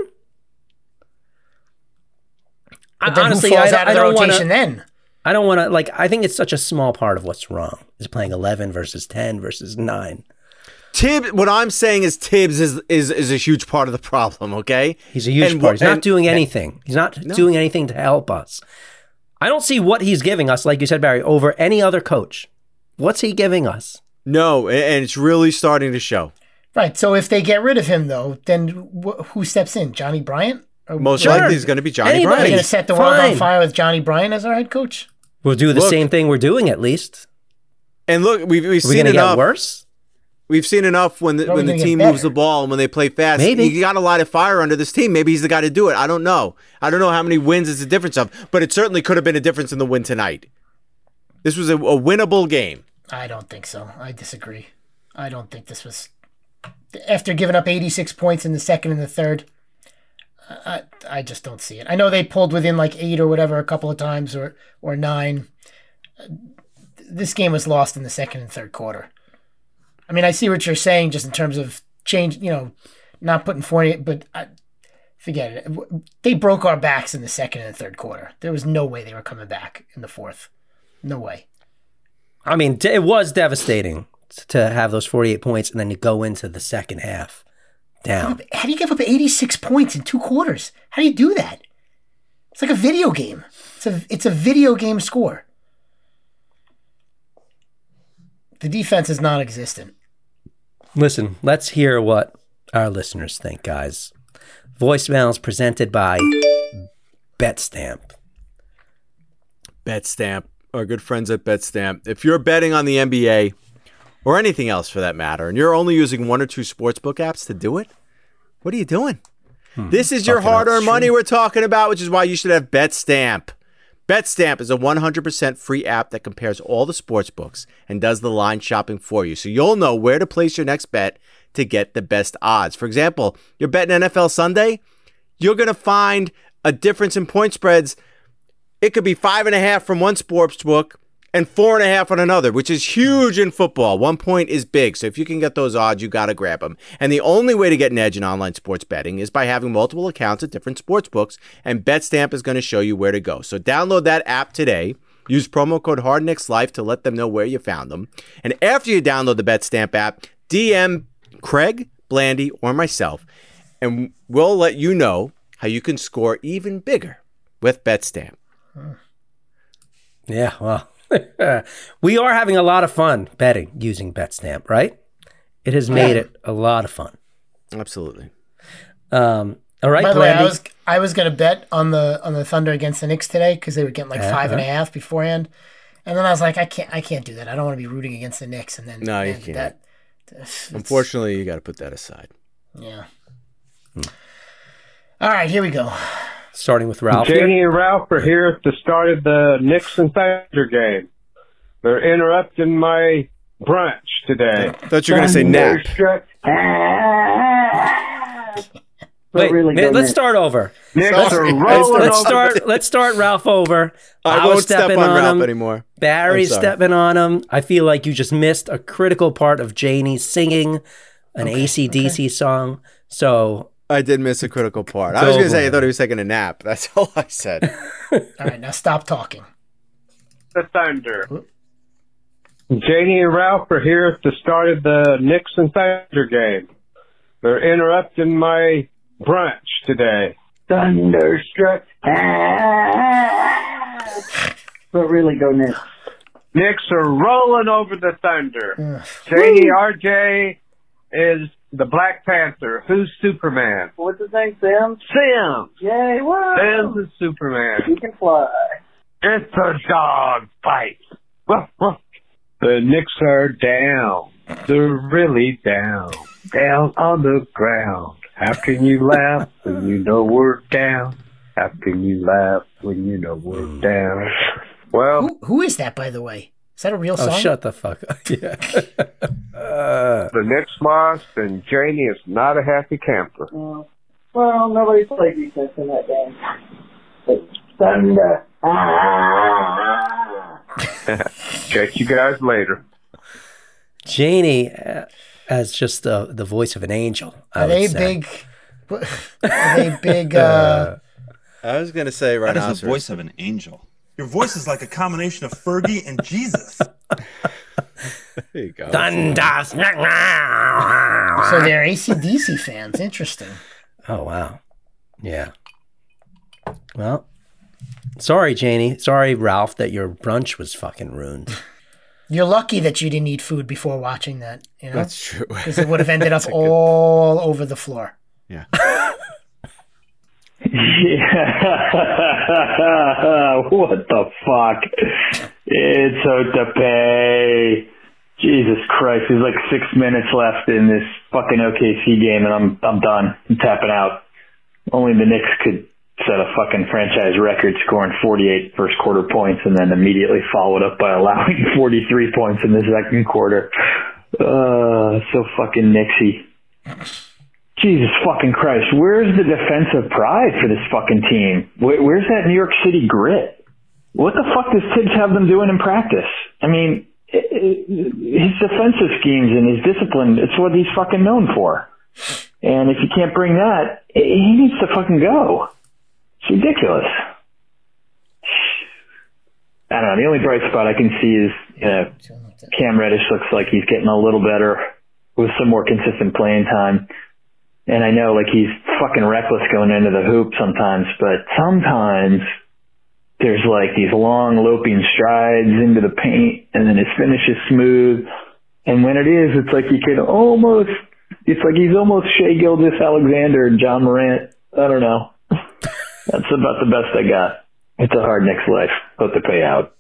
S6: But then
S4: Honestly,
S6: who falls
S4: I,
S6: out
S4: I
S6: of the
S4: don't want
S6: rotation
S4: to.
S6: then?
S4: I don't want to. Like, I think it's such a small part of what's wrong is playing eleven versus ten versus nine.
S5: Tibbs, what I'm saying is Tibbs is is is a huge part of the problem. Okay,
S4: He's a huge
S5: And
S4: part.
S5: wh-
S4: He's not
S5: and-
S4: doing anything. He's not doing anything to help us. I don't see what he's giving us, like you said, Barry, over any other coach. What's he giving us?
S5: No, a- and it's really starting to show.
S6: Right. So if they get rid of him, though, then wh- who steps in? Johnny Bryant? Or
S5: Most
S4: Sure.
S5: likely, it's going to be Johnny
S4: Anybody.
S6: Are they going
S5: Bryant.
S6: to set the world
S4: Fine.
S6: on fire with Johnny Bryant as our head coach?
S4: We'll do the
S5: Look.
S4: same thing we're doing at least.
S5: And look, we've we've
S4: Are we
S5: seen
S4: going to get
S5: enough.
S4: worse?
S5: We've seen enough when the,
S6: Probably
S5: when the
S6: gonna get
S5: team
S6: better.
S5: moves the ball and when they play fast.
S4: Maybe.
S5: You got a lot of fire under this team. Maybe he's the guy to do it. I don't know. I don't know how many wins it's a difference of, but it certainly could have been a difference in the win tonight. This was a, a winnable game.
S6: I don't think so. I disagree. I don't think this was. After giving up eighty-six points in the second and the third, I, I just don't see it. I know they pulled within like eight or whatever a couple of times or, or nine. This game was lost in the second and third quarter. I mean, I see what you're saying just in terms of change, you know, not putting forty, but I, forget it. They broke our backs in the second and third quarter. There was no way they were coming back in the fourth. No way.
S4: I mean, d- it was devastating to have those forty-eight points and then to go into the second half down.
S6: How do you give up eighty-six points in two quarters? How do you do that? It's like a video game. It's a it's a video game score. The defense is non-existent.
S4: Listen, let's hear what our listeners think, guys. Voicemails presented by BetStamp.
S5: BetStamp, our good friends at BetStamp. If you're betting on the N B A or anything else for that matter, and you're only using one or two sportsbook apps to do it, what are you doing? This is your
S4: Fucking
S5: hard-earned
S4: up,
S5: money
S4: sure.
S5: we're talking about, which is why you should have BetStamp. BetStamp is a one hundred percent free app that compares all the sports books and does the line shopping for you, so you'll know where to place your next bet to get the best odds. For example, you're betting N F L Sunday, you're going to find a difference in point spreads. It could be five and a half from one sports book and four and a half on another, which is huge in football. One point is big, so if you can get those odds, you got to grab them. And the only way to get an edge in online sports betting is by having multiple accounts at different sports books, and BetStamp is going to show you where to go. So download that app today. Use promo code HardKnicksLife to let them know where you found them. And after you download the BetStamp app, D M Craig, Blandy, or myself, and we'll let you know how you can score even bigger with BetStamp.
S4: Yeah, well, we are having a lot of fun betting using BetStamp, right? It has made it a lot of fun.
S5: Absolutely.
S4: Um, all right,
S6: By the way, I
S4: Blandy.
S6: was I was gonna bet on the on the Thunder against the Knicks today because they were getting like five and a half beforehand, and then I was like, I can't I can't do that. I don't want to be rooting against the Knicks, and then
S5: No, you
S6: and
S5: can't.
S6: That, it's-
S5: Unfortunately, you got to put that aside.
S6: yeah. All right, here we go.
S4: Starting with Ralph here.
S9: Janie and Ralph are here at the start of the Knicks and Thunder game. They're interrupting my brunch today.
S5: Thought you were going to say nap.
S4: Wait,
S3: really
S4: man,
S3: go
S4: let's
S3: Knicks.
S4: start over.
S9: Knicks
S5: Sorry.
S9: are
S5: Let's-
S4: Let's,
S9: rolling
S4: let's
S9: over.
S4: start. Let's start Ralph over.
S5: I,
S4: was
S5: won't step
S4: stepping
S5: on Ralph
S4: him.
S5: anymore.
S4: Barry's
S5: I'm sorry.
S4: stepping on him. I feel like you just missed a critical part of Janie singing an A C D C song. So
S5: I did miss a critical part. I
S4: Go
S5: was going to say I
S4: Blandy.
S5: thought he was taking a nap. That's all I said.
S6: All right, now stop talking.
S9: The Thunder. Janie and Ralph are here at the start of the Knicks and Thunder game. They're interrupting my brunch today.
S3: Thunderstruck. But really, go Knicks.
S9: Knicks are rolling over the Thunder. Janie, R J is the Black Panther. Who's Superman?
S3: What's his name, Sam?
S9: Sam.
S3: Yay, wow.
S9: Sam's the Superman.
S3: He can fly.
S9: It's a dog fight. The Knicks are down. They're really down. Down on the ground. How can you laugh when you know we're down? How can you laugh when you know we're down? Well,
S6: Who, who is that, by the way? Is that a real
S4: Oh,
S6: song?
S4: shut the fuck up. Yeah. uh,
S9: the Knicks lost, and Janie is not a happy camper.
S3: Uh, well, nobody played defense in that game. But Thunder. Ah.
S9: Catch you guys later.
S4: Janie uh, as just the the voice of an angel. I
S6: Are they
S4: would say.
S6: big? Are they big? Uh,
S5: I was going to say
S10: That
S5: rhinoceros.
S10: is the voice of an angel. Your voice is like a combination of Fergie and Jesus.
S5: There you go.
S4: Thunder.
S6: so they're A C D C fans. Interesting.
S4: Oh, wow. Yeah. Well, sorry, Janie. Sorry, Ralph, that your brunch was fucking ruined.
S6: You're lucky that you didn't eat food before watching that. You know,
S5: That's true.
S6: because it would have ended up all over the floor.
S5: Yeah.
S11: Yeah. What the fuck? It's Otape. Jesus Christ. There's like six minutes left in this fucking O K C game, and I'm I'm done. I'm tapping out. Only the Knicks could set a fucking franchise record scoring forty-eight first quarter points and then immediately followed up by allowing forty-three points in the second quarter. Uh, so fucking Knicksy. Jesus fucking Christ. Where's the defensive pride for this fucking team? Where, where's that New York City grit? What the fuck does Tibbs have them doing in practice? I mean, it, it, his defensive schemes and his discipline, it's what he's fucking known for. And if you can't bring that, he needs to fucking go. It's ridiculous. I don't know. The only bright spot I can see is, you know, Cam Reddish looks like he's getting a little better with some more consistent playing time. And I know, like, he's fucking reckless going into the hoop sometimes, but sometimes there's, like, these long loping strides into the paint, and then his finish is smooth. And when it is, it's like you could almost, it's like he's almost Shea Gilgeous-Alexander and John Morant. I don't know. That's about the best I got. It's a hard Knicks life. Hope to pay out.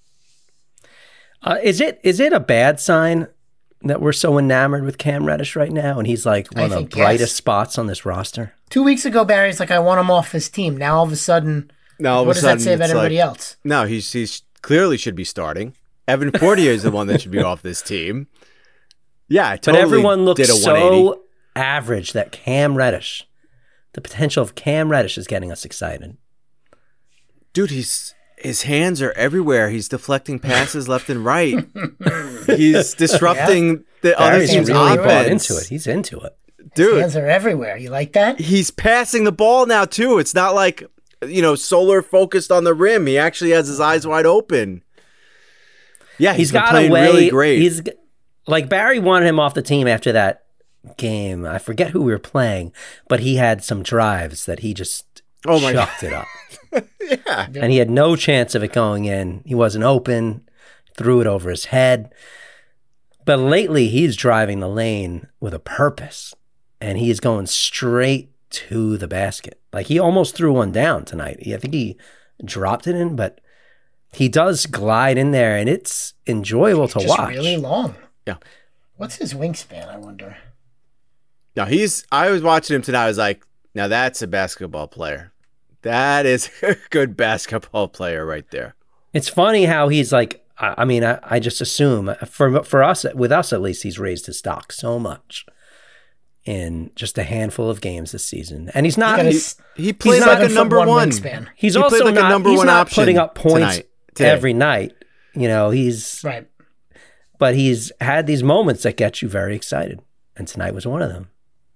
S4: Uh, is it is it a bad sign that we're so enamored with Cam Reddish right now, and he's like one
S6: I
S4: of the
S6: think
S4: brightest
S6: yes.
S4: spots on this roster?
S6: Two weeks ago, Barry's like, I want him off his team. Now, all of a sudden,
S5: Now, all of
S6: what
S5: a
S6: does
S5: sudden,
S6: that say about
S5: it's
S6: everybody
S5: like-
S6: else?
S5: No, he's he's clearly should be starting. Evan Fournier is the one that should be off this team. Yeah, I totally
S4: But everyone looks
S5: did a one eighty.
S4: so average that Cam Reddish, the potential of Cam Reddish is getting us excited.
S5: Dude, he's his hands are everywhere. He's deflecting passes left and right. He's disrupting the other
S4: Barry's
S5: team's
S4: really bought
S5: offense.
S4: into it. He's into it.
S5: Dude,
S6: Hands are everywhere. You like that?
S5: he's passing the ball now too. It's not like, you know, solar focused on the rim. He actually has his eyes wide open. Yeah, he's,
S4: he's
S5: been
S4: got
S5: playing
S4: a way.
S5: really great.
S4: He's like Barry wanted him off the team after that game. I forget who we were playing, but he had some drives that he just
S5: Oh my
S4: chucked it up.
S5: yeah.
S4: And he had no chance of it going in. He wasn't open, threw it over his head. But lately, he's driving the lane with a purpose, and he is going straight to the basket. Like, he almost threw one down tonight. He, I think he dropped it in, but he does glide in there, and it's enjoyable to
S6: Just
S4: watch.
S6: really long.
S5: Yeah.
S6: What's his wingspan, I wonder?
S5: Now he's, I was watching him tonight. I was like, now that's a basketball player. That is a good basketball player right there.
S4: It's funny how he's like, I, I mean, I, I just assume for for us, with us at least, he's raised his stock so much in just a handful of games this season. And he's not,
S6: He's
S4: he's,
S6: got
S5: He played
S6: not
S5: like
S6: a
S5: a
S6: foot
S5: number
S6: one
S5: one.
S6: wingspan.
S4: he's
S5: He
S4: also
S5: played like a
S4: not,
S5: number
S4: he's
S5: one
S4: not
S5: option
S4: putting up points
S5: tonight, today.
S4: every night. You know, he's,
S6: Right.
S4: but he's had these moments that get you very excited. And tonight was one of them.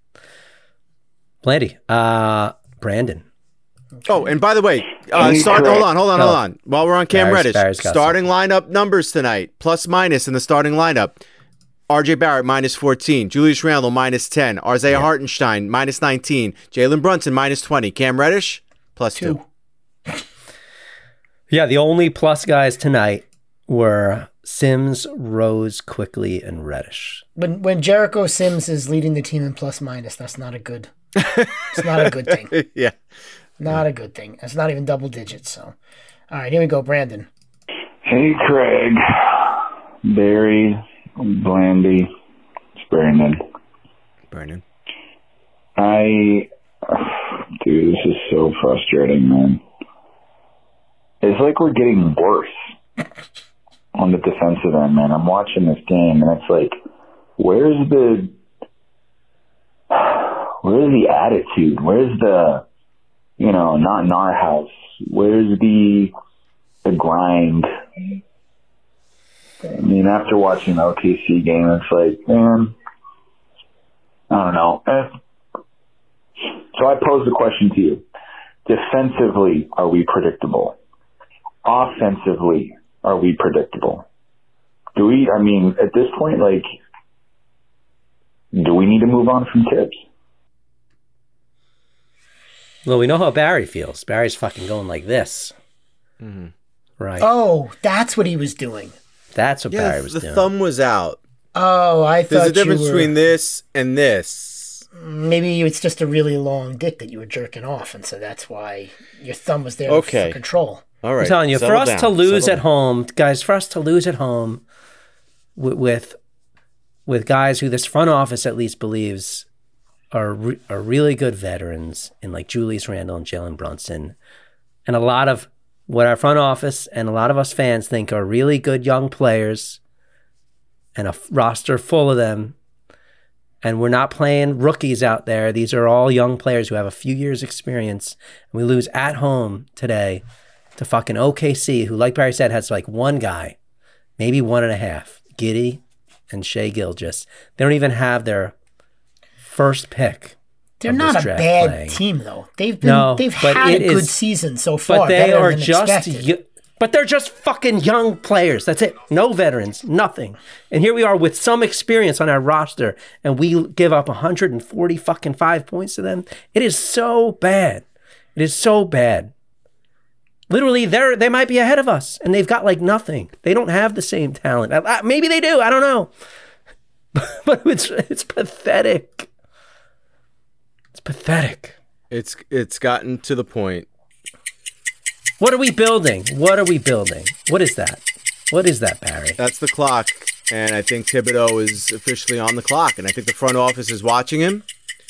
S4: Plenty. Uh, Brandon.
S5: Oh, and by the way, uh, start, hold on, hold on, hold on. While we're on Cam
S4: Barry's-
S5: Reddish,
S4: Barry's got
S5: starting lineup numbers tonight, plus minus in the starting lineup. R J Barrett, minus fourteen. Julius Randle, minus ten. Isaiah
S4: Yeah.
S5: Hartenstein, minus nineteen. Jalen Brunson, minus twenty. Cam Reddish, plus two.
S6: Two.
S4: Yeah, the only plus guys tonight were Sims, Rose, Quickly, and Reddish.
S6: When when Jericho Sims is leading the team in plus minus, that's not a good. It's not a good thing.
S5: Yeah,
S6: not a good thing. It's not even double digits. So, all right, here we go, Brandon.
S11: Hey, Craig, Barry, Blandy, it's Brandon.
S5: Brandon.
S11: I, dude, this is so frustrating, man. It's like we're getting worse on the defensive end, man. I'm watching this game, and it's like, where's the, where's the attitude? Where's the, you know, not in our house. Where's the, the grind? I mean, after watching the O K C game, it's like, man, I don't know. So I pose the question to you. Defensively, are we predictable? Offensively, are we predictable? Do we, I mean, at this point, like, do we need to move on from Tibbs?
S4: Well, we know how Barry feels. Barry's fucking going like this.
S5: Mm-hmm.
S4: Right.
S6: Oh, that's what he was doing.
S4: That's what
S5: yeah,
S4: Barry was
S5: the
S4: doing.
S5: The thumb was out.
S6: Oh, I thought
S5: There's a difference
S6: you were...
S5: between this and this.
S6: Maybe it's just a really long dick that you were jerking off, and so that's why your thumb was there
S5: okay.
S6: for control.
S5: All right.
S4: I'm telling you,
S5: Settle
S4: for us
S5: down.
S4: to lose
S5: Settle
S4: at
S5: down.
S4: home, guys, for us to lose at home with, with with guys who this front office at least believes are re- are really good veterans in like Julius Randle and Jalen Brunson, and a lot of what our front office and a lot of us fans think are really good young players, and a f- roster full of them. And we're not playing rookies out there. These are all young players who have a few years experience. And we lose at home today to fucking O K C, who, like Barry said, has like one guy, maybe one and a half, Giddey and Shea Gilgeous. They don't even have their first pick.
S6: They're not a bad playing. team, though. They've been
S4: no,
S6: they've had a good
S4: is,
S6: season so far.
S4: But they are just
S6: expected.
S4: But they're just fucking young players. That's it. No veterans, nothing. And here we are with some experience on our roster, and we give up one hundred forty fucking five points to them. It is so bad. It is so bad. Literally, they're they might be ahead of us, and they've got like nothing. They don't have the same talent. Maybe they do. I don't know. But it's it's pathetic. It's pathetic.
S5: It's it's gotten to the point.
S4: What are we building? What are we building? What is that? What is that, Barry?
S5: That's the clock, and I think Thibodeau is officially on the clock, and I think the front office is watching him.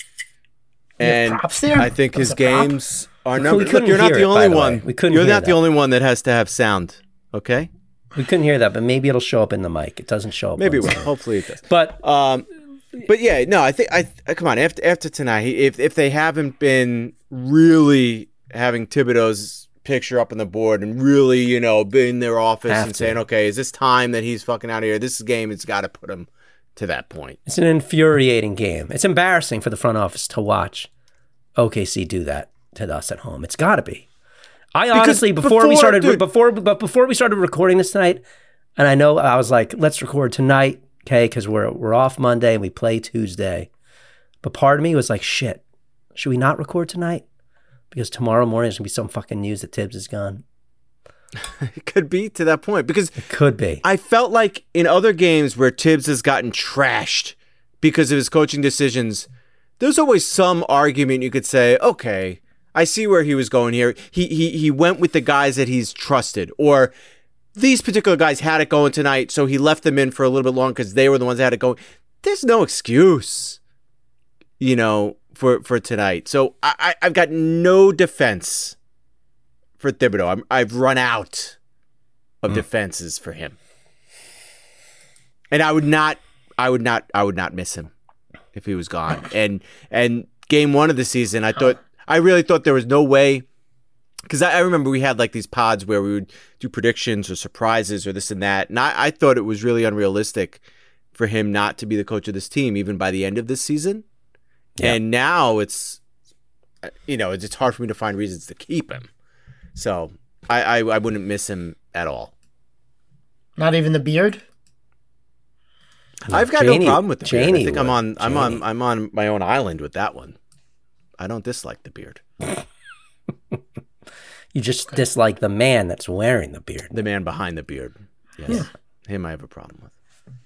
S5: And
S6: props there?
S5: I think his games
S6: prop?
S5: are numbered. Look, you're not the
S4: it,
S5: only
S4: the
S5: one.
S4: We couldn't
S5: you're
S4: hear
S5: not
S4: that.
S5: the only one that has to have sound. Okay.
S4: We couldn't hear that, but maybe it'll show up in the mic. It doesn't show up.
S5: Maybe it will.
S4: Zoom.
S5: Hopefully it does.
S4: But
S5: um, but yeah, no, I think I come on after after tonight. If if they haven't been really having Thibodeau's picture up on the board and really, you know, being in their office
S4: Have
S5: and
S4: to.
S5: saying, okay, is this time that he's fucking out of here? This game has got to put him to that point.
S4: It's an infuriating game. It's embarrassing for the front office to watch O K C do that to us at home. It's got to be. I
S5: Because
S4: honestly, before,
S5: before-
S4: we started,
S5: dude-
S4: before but before we started recording this tonight, and I know I was like, let's record tonight, okay, because we're we're off Monday and we play Tuesday. But part of me was like, shit, should we not record tonight? Because tomorrow morning there's gonna be some fucking news that Tibbs is gone.
S5: It could be to that point because
S4: It could be.
S5: I felt like in other games where Tibbs has gotten trashed because of his coaching decisions, there's always some argument you could say, okay, I see where he was going here. He he he went with the guys that he's trusted, or these particular guys had it going tonight, so he left them in for a little bit long because they were the ones that had it going. There's no excuse, you know, for, for tonight. So I, I, I've got no defense for Thibodeau. I'm, I've run out of mm. defenses for him. And I would not, I would not, I would not miss him if he was gone. And and game one of the season, I thought, I really thought there was no way, because I, I remember we had like these pods where we would do predictions or surprises or this and that, and I, I thought it was really unrealistic for him not to be the coach of this team even by the end of this season. Yeah. And now it's, you know, it's, it's hard for me to find reasons to keep him. So I, I, I wouldn't miss him at all.
S6: Not even the beard?
S5: I've got
S4: Janie,
S5: no problem with the beard.
S4: Janie
S5: I think I'm
S4: would.
S5: on I'm
S4: Janie.
S5: on I'm on my own island with that one. I don't dislike the beard.
S4: You just dislike the man that's wearing the beard.
S5: The man behind the beard. Yes.
S4: Yeah.
S5: Him I have a problem with.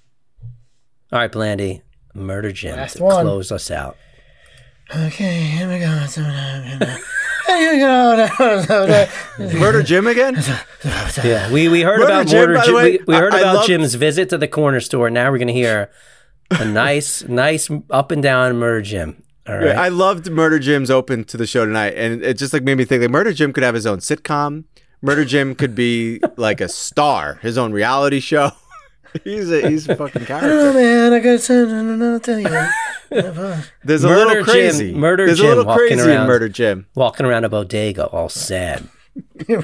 S4: All right, Blandy. Murder Jim
S6: Last
S4: to
S6: one.
S4: close us out.
S6: Okay, here we go. Here we go.
S5: Murder Jim again?
S4: Yeah, we, we heard
S5: Murder
S4: about
S5: Jim,
S4: Murder
S5: by the
S4: Jim.
S5: way,
S4: We, we heard
S5: I- I
S4: about
S5: loved-
S4: Jim's visit to the corner store. Now we're going to hear a nice, nice up and down Murder Jim. All right.
S5: Yeah, I loved Murder Jim's open to the show tonight, and it just like made me think like Murder Jim could have his own sitcom. Murder Jim could be like a star, his own reality show. he's a he's a fucking character.
S6: Oh man, I got something to tell you.
S5: There's a
S4: Murder
S5: little crazy.
S4: Jim, Murder
S5: There's
S4: Jim
S5: a little
S4: walking
S5: crazy
S4: around,
S5: in Murder Jim.
S4: walking around a bodega, all sad.
S6: All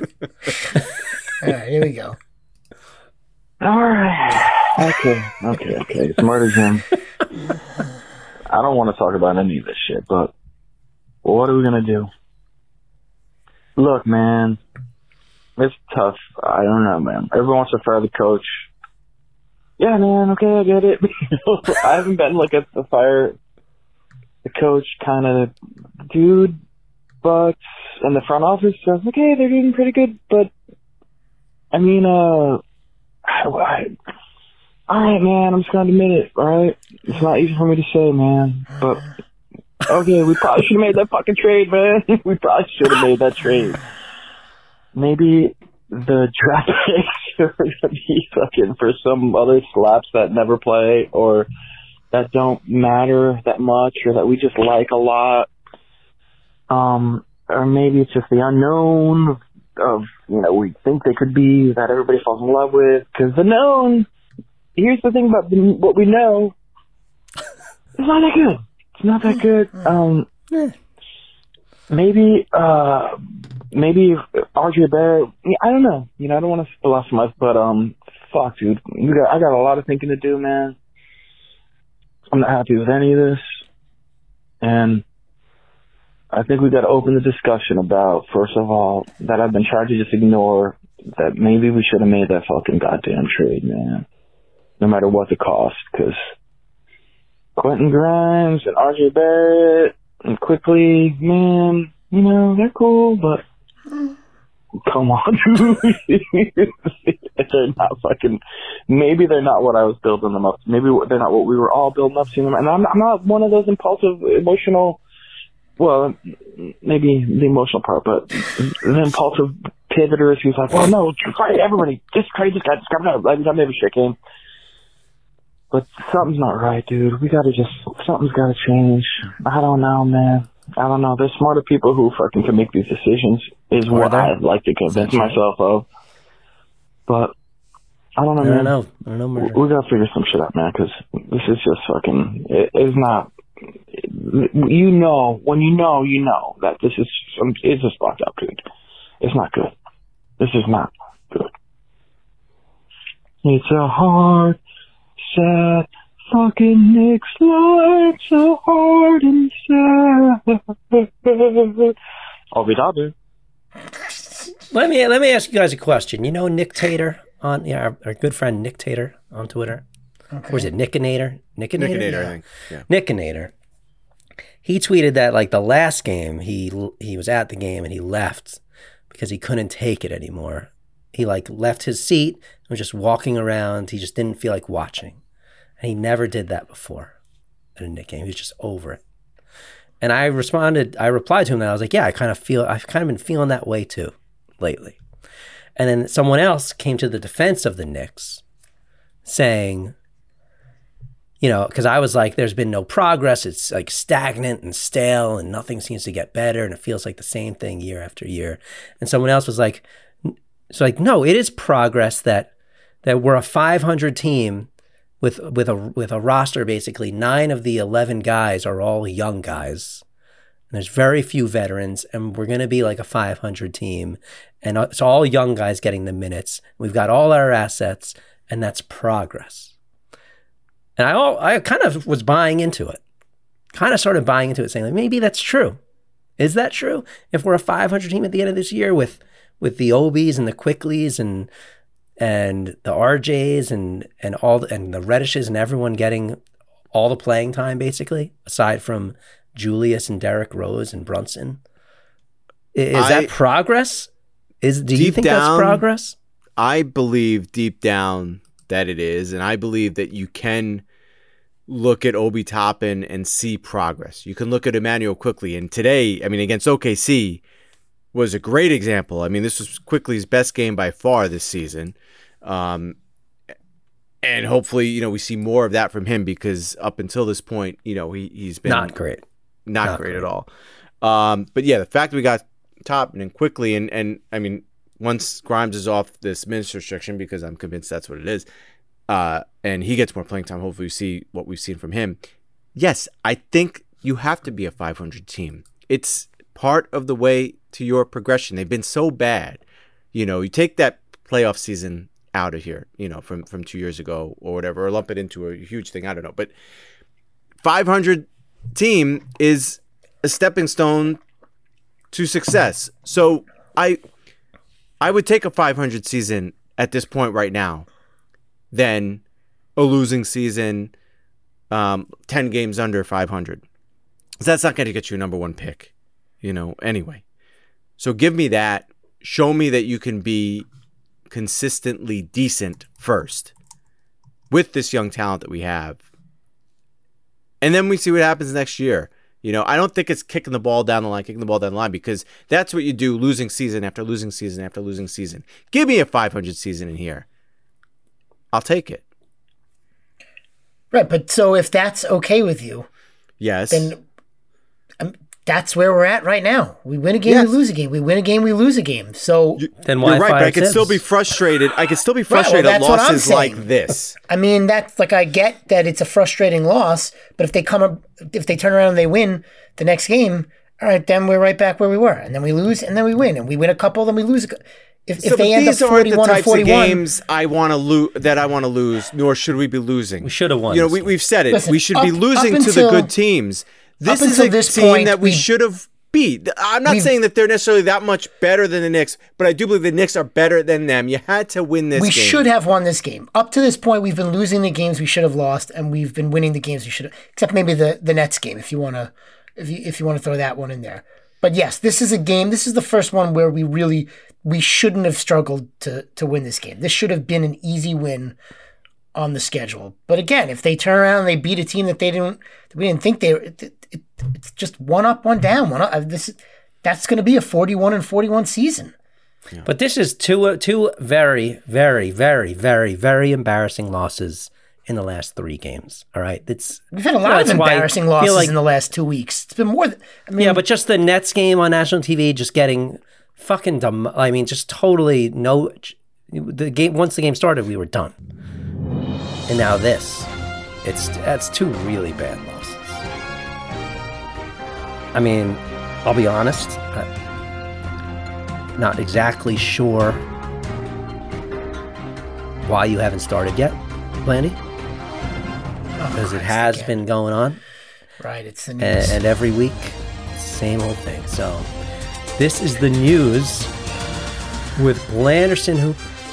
S6: right, here we go.
S3: All right. Okay, okay, okay. It's Murder Jim. I don't want to talk about any of this shit, but what are we going to do? Look, man, it's tough. I don't know, man. Everyone wants to fire the coach. Yeah, man, okay, I get it. I haven't been like a the fire the coach kind of dude, but in the front office, I was like, okay, they're doing pretty good, but I mean, uh, I, I, all right, man, I'm just gonna admit it, all right? It's not easy for me to say, man, but okay, we probably should have made that fucking trade, man. We probably should have made that trade. Maybe the draft picks are gonna be fucking for some other slaps that never play or that don't matter that much or that we just like a lot. Um, or maybe it's just the unknown of, you know, we think they could be that everybody falls in love with. Because the known, here's the thing about the, what we know, it's not that good. It's not that good. Um, maybe, uh, maybe R J Barrett, I don't know. You know, I don't want to spill off much, but, um, fuck, dude. You got, I got a lot of thinking to do, man. I'm not happy with any of this. And I think we got to open the discussion about, first of all, that I've been trying to just ignore, that maybe we should have made that fucking goddamn trade, man. No matter what the cost, because Quentin Grimes and R J Barrett and Quickly, man, you know, they're cool, but come on, dude. They're not fucking, maybe they're not what I was building them up. Maybe they're not what we were all building up to them. And I'm, I'm not one of those impulsive, emotional, well, maybe the emotional part, but the impulsive pivoters who's like, well, no, trade everybody. Just trade this guy. Just grab it. Like, I'm every shit game. But something's not right, dude. We gotta just, something's gotta change. I don't know, man. I don't know. There's smarter people who fucking can make these decisions, is
S4: Are
S3: what
S4: there?
S3: I'd like to convince myself of. But I don't know,
S4: I
S3: man.
S4: don't know. I don't know, Murder.
S3: We gotta figure some shit out, man, because this is just fucking, it is not, you know, when you know, you know that this is, it's just fucked up, dude. It's not good. This is not good. It's a hard, sad, fucking Knicks life, so hard and sad. I'll be down,
S4: Let me let me ask you guys a question. You know Nick Tater on yeah, our, our good friend Nick Tater on Twitter.
S6: Okay.
S4: Or is it Nickinator? Nickinator?
S5: Nickinator,
S4: yeah.
S5: I think. Yeah.
S4: Nickinator. He tweeted that like the last game he he was at the game and he left because he couldn't take it anymore. He like left his seat and was just walking around. He just didn't feel like watching. And he never did that before at a Knick game. He was just over it. And I responded, I replied to him that I was like, yeah, I kind of feel, I've kind of been feeling that way too lately. And then someone else came to the defense of the Knicks saying, you know, because I was like, there's been no progress. It's like stagnant and stale and nothing seems to get better. And it feels like the same thing year after year. And someone else was like, so like, no, it is progress that, that we're a five hundred team with, with a, with a roster, basically nine of the eleven guys are all young guys. And there's very few veterans, and we're going to be like a five hundred team. And it's all young guys getting the minutes. We've got all our assets, and that's progress. And I all, I kind of was buying into it. Kind of started buying into it, saying, like, maybe that's true. Is that true? If we're a five hundred team at the end of this year with with the Obies and the Quicklies and and the R Js and and all the, and the Reddishes and everyone getting all the playing time, basically, aside from Julius and Derrick Rose and Brunson. Is
S5: I,
S4: that progress? Is do you think
S5: down,
S4: that's progress?
S5: I believe deep down that it is, and I believe that you can look at Obi Toppin and see progress. You can look at Emmanuel Quickley, and today, I mean, against O K C was a great example. I mean, this was Quickley's best game by far this season. Um, and hopefully, you know, we see more of that from him because up until this point, you know, he, he's been
S4: Not great.
S5: Not,
S4: Not
S5: great,
S4: great
S5: at all. Um, but yeah, the fact that we got Toppin and Quickley, and, and I mean, once Grimes is off this minutes restriction, because I'm convinced that's what it is, uh, and he gets more playing time, hopefully we see what we've seen from him. Yes, I think you have to be a five hundred team. It's part of the way to your progression. They've been so bad. You know, you take that playoff season out of here, you know, from, from two years ago or whatever, or lump it into a huge thing. I don't know. But five hundred team is a stepping stone to success. So I I would take a five hundred season at this point right now than a losing season, um, ten games under five hundred. So that's not going to get you a number one pick, you know, anyway. So give me that. Show me that you can be consistently decent first with this young talent that we have. And then we see what happens next year. You know, I don't think it's kicking the ball down the line, kicking the ball down the line, because that's what you do losing season after losing season after losing season. Give me a five hundred season in here. I'll take it.
S6: Right, but so if that's okay with you,
S5: yes,
S6: then um, that's where we're at right now. We win a game,
S5: Yes.
S6: we lose a game. We win a game, we lose a game. So
S4: Then why
S5: You're right,
S4: fire
S5: but I can
S4: Tibbs?
S5: still be frustrated. I can still be
S6: Right, well,
S5: frustrated
S6: that's
S5: at
S6: what I'm
S5: losses like
S6: saying.
S5: this.
S6: I mean, that's like, I get that it's a frustrating loss, but if they come up, if they turn around and they win the next game, all right, then we're right back where we were, and then we lose, and then we win, and we win a couple, then we lose. A, cou- if
S5: So,
S6: if they
S5: but
S6: end up
S5: these aren't the
S6: forty-one or
S5: types of
S6: forty-one,
S5: games I want to lose. That I want to lose, nor should we be losing.
S4: We should have won
S5: You know,
S4: this
S5: we,
S4: game.
S5: we've said it.
S6: Listen,
S5: we should
S6: up-
S5: be losing
S6: up
S5: to the
S6: until-
S5: good teams. This
S6: up
S5: is
S6: until
S5: a
S6: this
S5: team
S6: point,
S5: that we
S6: we-
S5: should have beat. I'm not
S6: We've-
S5: saying that they're necessarily that much better than the Knicks, but I do believe the Knicks are better than them. You had to win this
S6: we
S5: game.
S6: should have won this game. Up to this point, we've been losing the games we should have lost, and we've been winning the games we should have. Except maybe the the Nets game, if you want to, if you if you want to throw that one in there. But yes, this is a game. This is the first one where we really we shouldn't have struggled to to win this game. This should have been an easy win on the schedule. But again, if they turn around and they beat a team that they didn't, that we didn't think they were, it, it, it's just one up, one down. One up. This that's going to be a forty-one and forty-one season.
S4: But this is two two very, very, very, very, very embarrassing losses in the last three games. All right, it's
S6: We've had a lot
S4: that's
S6: of
S4: why I
S6: embarrassing
S4: feel
S6: losses
S4: like-
S6: in the last two weeks. It's been more. Than, I mean,
S4: yeah, but just the Nets game on national T V, just getting fucking dumb. I mean, just totally no. The game once the game started, we were done, and now this, it's that's two really bad losses. I mean, I'll be honest, I'm not exactly sure why you haven't started yet, Blandy, because it has
S6: again.
S4: been going on.
S6: right, it's the
S4: and,
S6: news.
S4: and every week, same old thing. So, this is the news with Blanderson, who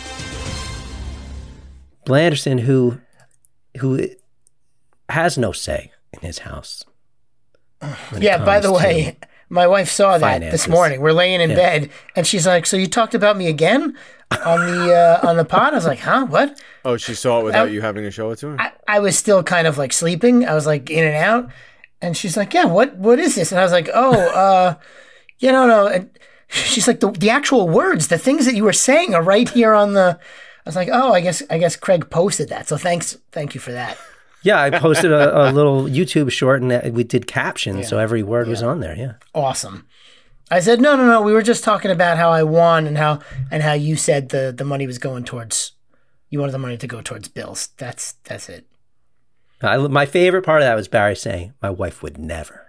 S4: Blanderson, who who has no say in his house. when it
S6: Yeah, by the
S4: comes to-
S6: way, my wife saw that
S4: finances.
S6: this morning. We're laying in
S4: Yeah.
S6: bed, and she's like, "So you talked about me again on the uh, on the pod?" I was like, "Huh? What?"
S5: Oh, she saw it without
S6: I-
S5: you having to show it to her?
S6: I, I was still kind of like sleeping. I was like in and out, and she's like, "Yeah, what what is this?" And I was like, "Oh, uh, you know, no." And she's like, "The the actual words, the things that you were saying, are right here on the." I was like, "Oh, I guess I guess Craig posted that. So thanks, thank you for that."
S4: Yeah, I posted a, a little YouTube short, and that- we did captions, so every word was on there. Yeah.
S6: Awesome. I said, no, no, no. We were just talking about how I won and how and how you said the, the money was going towards. You wanted the money to go towards bills. That's that's it.
S4: I, my favorite part of that was Barry saying, "My wife would never."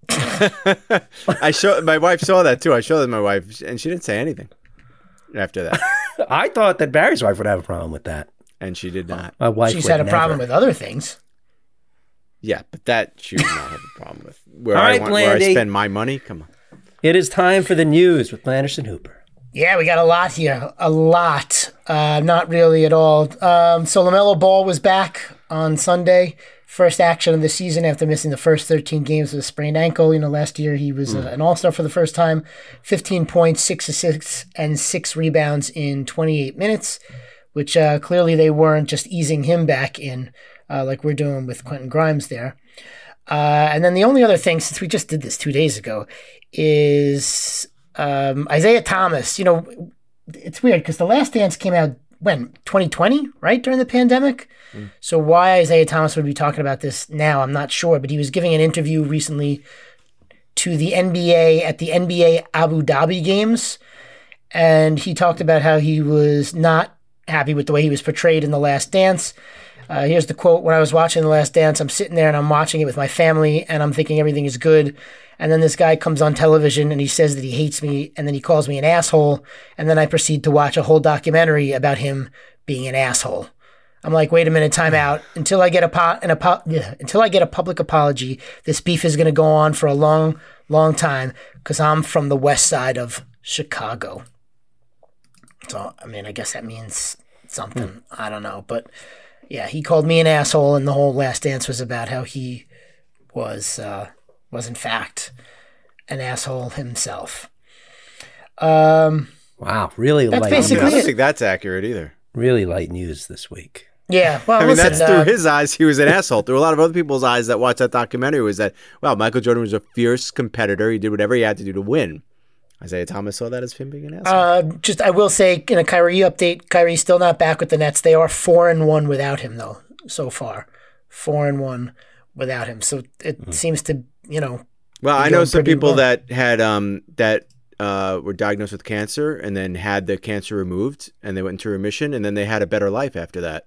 S5: I show my wife saw that too. I showed it to my wife, and she didn't say anything after that,
S4: I thought that Barry's wife would have a problem with that.
S5: and she did not.
S4: My wife
S6: She's
S4: would
S6: had a
S4: never.
S6: problem with other things.
S5: Yeah, but that she would not have a problem with. Where
S4: All
S5: I
S4: right,
S5: want, where I
S4: Blandy.
S5: spend my money. Come on.
S4: It is time for the news with Blanderson Hooper.
S6: Yeah, we got a lot here. A lot. Uh, not really at all. Um, so LaMelo Ball was back on Sunday. First action of the season after missing the first thirteen games with a sprained ankle. You know, last year he was uh, an all-star for the first time. fifteen points, six assists, and six rebounds in twenty-eight minutes, which uh, clearly they weren't just easing him back in uh, like we're doing with Quentin Grimes there. Uh, and then the only other thing, since we just did this two days ago, is um, Isaiah Thomas. You know, it's weird because The Last Dance came out when? twenty twenty, right? During the pandemic? Mm. So why Isaiah Thomas would be talking about this now, I'm not sure. But he was giving an interview recently to the N B A at the N B A Abu Dhabi games. And he talked about how he was not happy with the way he was portrayed in The Last Dance. Uh, here's the quote. When I was watching The Last Dance, I'm sitting there and I'm watching it with my family and I'm thinking everything is good. And then this guy comes on television and he says that he hates me and then he calls me an asshole. And then I proceed to watch a whole documentary about him being an asshole. I'm like, wait a minute, time out. Until I get a po- an apo- yeah, until I get a public apology, this beef is going to go on for a long, long time because I'm from the west side of Chicago. So, I mean, I guess that means something. Hmm. I don't know. But yeah, he called me an asshole, and the whole Last Dance was about how he was, uh, was in fact, an asshole himself. Um,
S4: wow, really
S6: that's
S4: light.
S6: Basically
S5: I don't
S6: it.
S5: think that's accurate either.
S4: Really light news this week.
S6: Yeah, well,
S5: I mean,
S6: listen,
S5: that's
S6: uh,
S5: through his eyes. He was an asshole. Through a lot of other people's eyes that watched that documentary was that, wow, Michael Jordan was a fierce competitor. He did whatever he had to do to win. Isaiah Thomas saw that as him being an asshole.
S6: Uh, just I will say in a Kyrie update, Kyrie's still not back with the Nets. They are four and one without him though. So far, four and one without him. So it mm-hmm. seems to you know.
S5: Well, I know some people
S6: well.
S5: that had um that uh were diagnosed with cancer and then had the cancer removed and they went into remission and then they had a better life after that.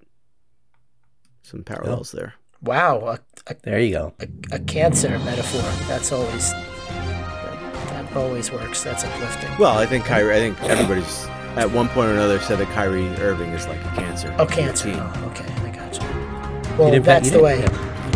S5: Some parallels oh. there.
S6: Wow, a, a,
S4: there you go.
S6: A, a cancer metaphor. That's always. Always works. That's uplifting.
S5: Well, I think Kyrie. I think everybody's at one point or another said that Kyrie Irving is like a cancer.
S6: Oh, cancer. Oh, okay, I got you. Well, you that's the way yeah.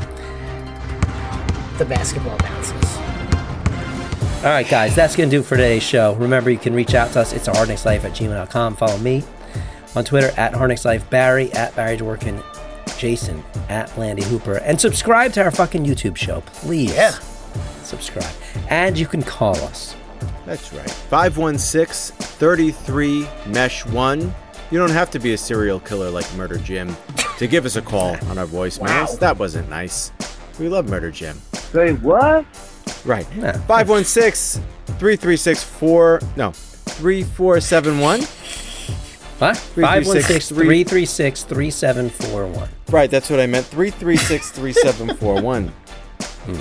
S6: the basketball bounces.
S4: All right, guys, that's going to do it for today's show. Remember, you can reach out to us. It's hardknickslife at gmail dot com. Follow me on Twitter at hardknickslife, Barry at Barry Dworkin, Jason at Landy Hooper, and subscribe to our fucking YouTube show, please.
S6: Yeah.
S4: Subscribe. And you can call us.
S5: That's right. five one six, three three, mesh one. You don't have to be a serial killer like Murder Jim to give us a call on our voicemails. Wow. That wasn't nice. We love Murder Jim.
S9: Say what?
S5: Right. Yeah. five one six, three three six, four no, three four seven one.
S4: What? five one six, three three six, three seven four one.
S5: Right, that's what I meant. three three six, three seven four one. Hmm.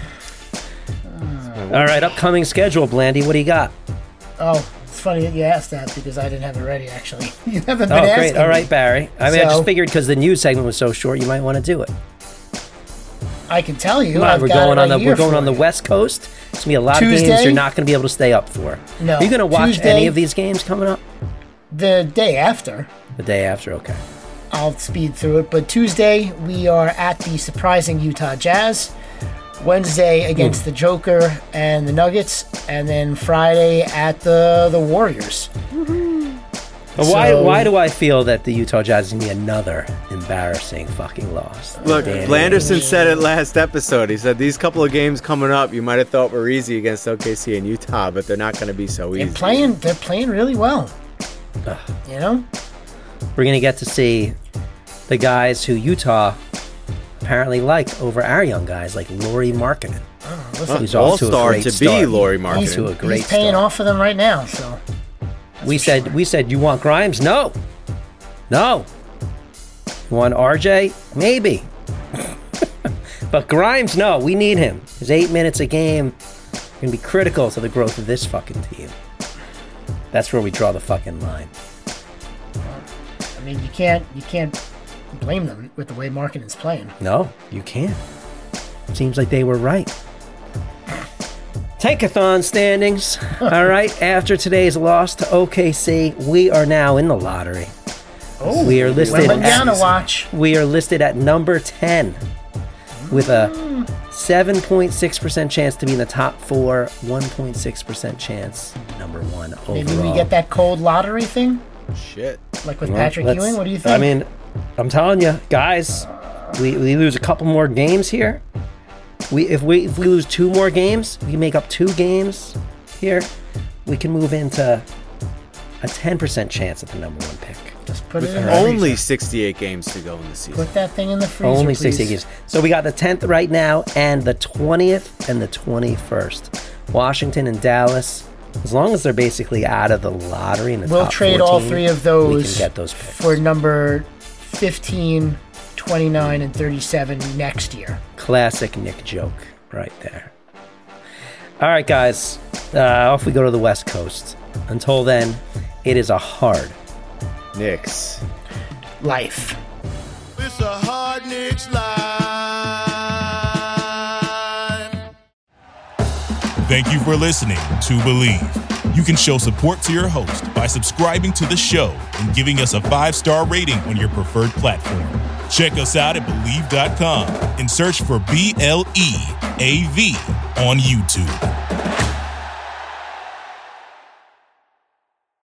S4: All right, upcoming schedule, Blandy. What do you got?
S6: Oh, it's funny that you asked that because I didn't have it ready, actually. You haven't been
S4: oh,
S6: asking
S4: great. All right, Barry. I mean,
S6: so,
S4: I just figured because the news segment was so short, you might want to do it.
S6: I can tell you.
S4: On,
S6: I've
S4: we're
S6: got
S4: going
S6: it
S4: on the
S6: right
S4: we're going
S6: for
S4: on the
S6: you.
S4: West Coast. It's gonna be a lot
S6: Tuesday?
S4: of games you're not gonna be able to stay up for.
S6: No.
S4: Are you gonna watch
S6: Tuesday,
S4: any of these games coming up?
S6: The day after.
S4: The day after, okay.
S6: I'll speed through it. But Tuesday, we are at the surprising Utah Jazz. Wednesday against mm. the Joker and the Nuggets, and then Friday at the the Warriors.
S4: But why so, why do I feel that the Utah Jazz is going to be another embarrassing fucking loss?
S5: Look, Blanderson said it last episode. He said these couple of games coming up you might have thought were easy against O K C and Utah, but they're not going to be so easy.
S6: They're playing, they're playing really well.
S4: Ugh.
S6: You know?
S4: We're going to get to see the guys who Utah apparently like over our young guys, like Lauri Markkanen.
S6: Oh, listen,
S4: Who's off to a
S5: all-star
S4: great
S5: to
S4: start.
S5: be Lauri Markkanen.
S6: He's,
S4: to a great
S6: he's paying
S4: start.
S6: off for them right now, so...
S4: We said,
S6: sure.
S4: we said, you want Grimes? No. No. You want R J? Maybe. But Grimes, no. We need him. His eight minutes a game going to be critical to the growth of this fucking team. That's where we draw the fucking line.
S6: I mean, you can't, you can't blame them with the way Markkanen's playing.
S4: No, you can't. Seems like they were right. Tankathon standings. All right, after today's loss to O K C, we are now in the lottery.
S6: Oh,
S4: we are listed
S6: at,
S4: watch. We are listed at number ten with a seven point six percent chance to be in the top four, one point six percent chance number one overall.
S6: Maybe we get that cold lottery thing?
S5: Shit.
S6: Like with
S4: well,
S6: Patrick Ewing? What do you think?
S4: I mean, I'm telling you, guys, we, we lose a couple more games here. We if we if we lose two more games, we make up two games here, we can move into a ten percent chance at the number one pick.
S6: Just put it in the
S5: Only
S6: freezer.
S5: sixty-eight games to go in the season.
S6: Put that thing in the freezer,
S4: Only
S6: please.
S4: sixty games. So we got the tenth right now, and the twentieth and the twenty-first. Washington and Dallas. As long as they're basically out of the lottery in the
S6: We'll
S4: top
S6: trade
S4: fourteen,
S6: all three of those,
S4: we can get those picks.
S6: for number fifteen, twenty-nine, and thirty-seven next year.
S4: Classic Nick joke right there. All right, guys. Uh, off we go to the West Coast. Until then, it is a hard
S5: Knicks
S6: life.
S12: It's a hard Knicks life.
S2: Thank you for listening to Believe. You can show support to your host by subscribing to the show and giving us a five-star rating on your preferred platform. Check us out at Believe dot com and search for B L E A V on YouTube.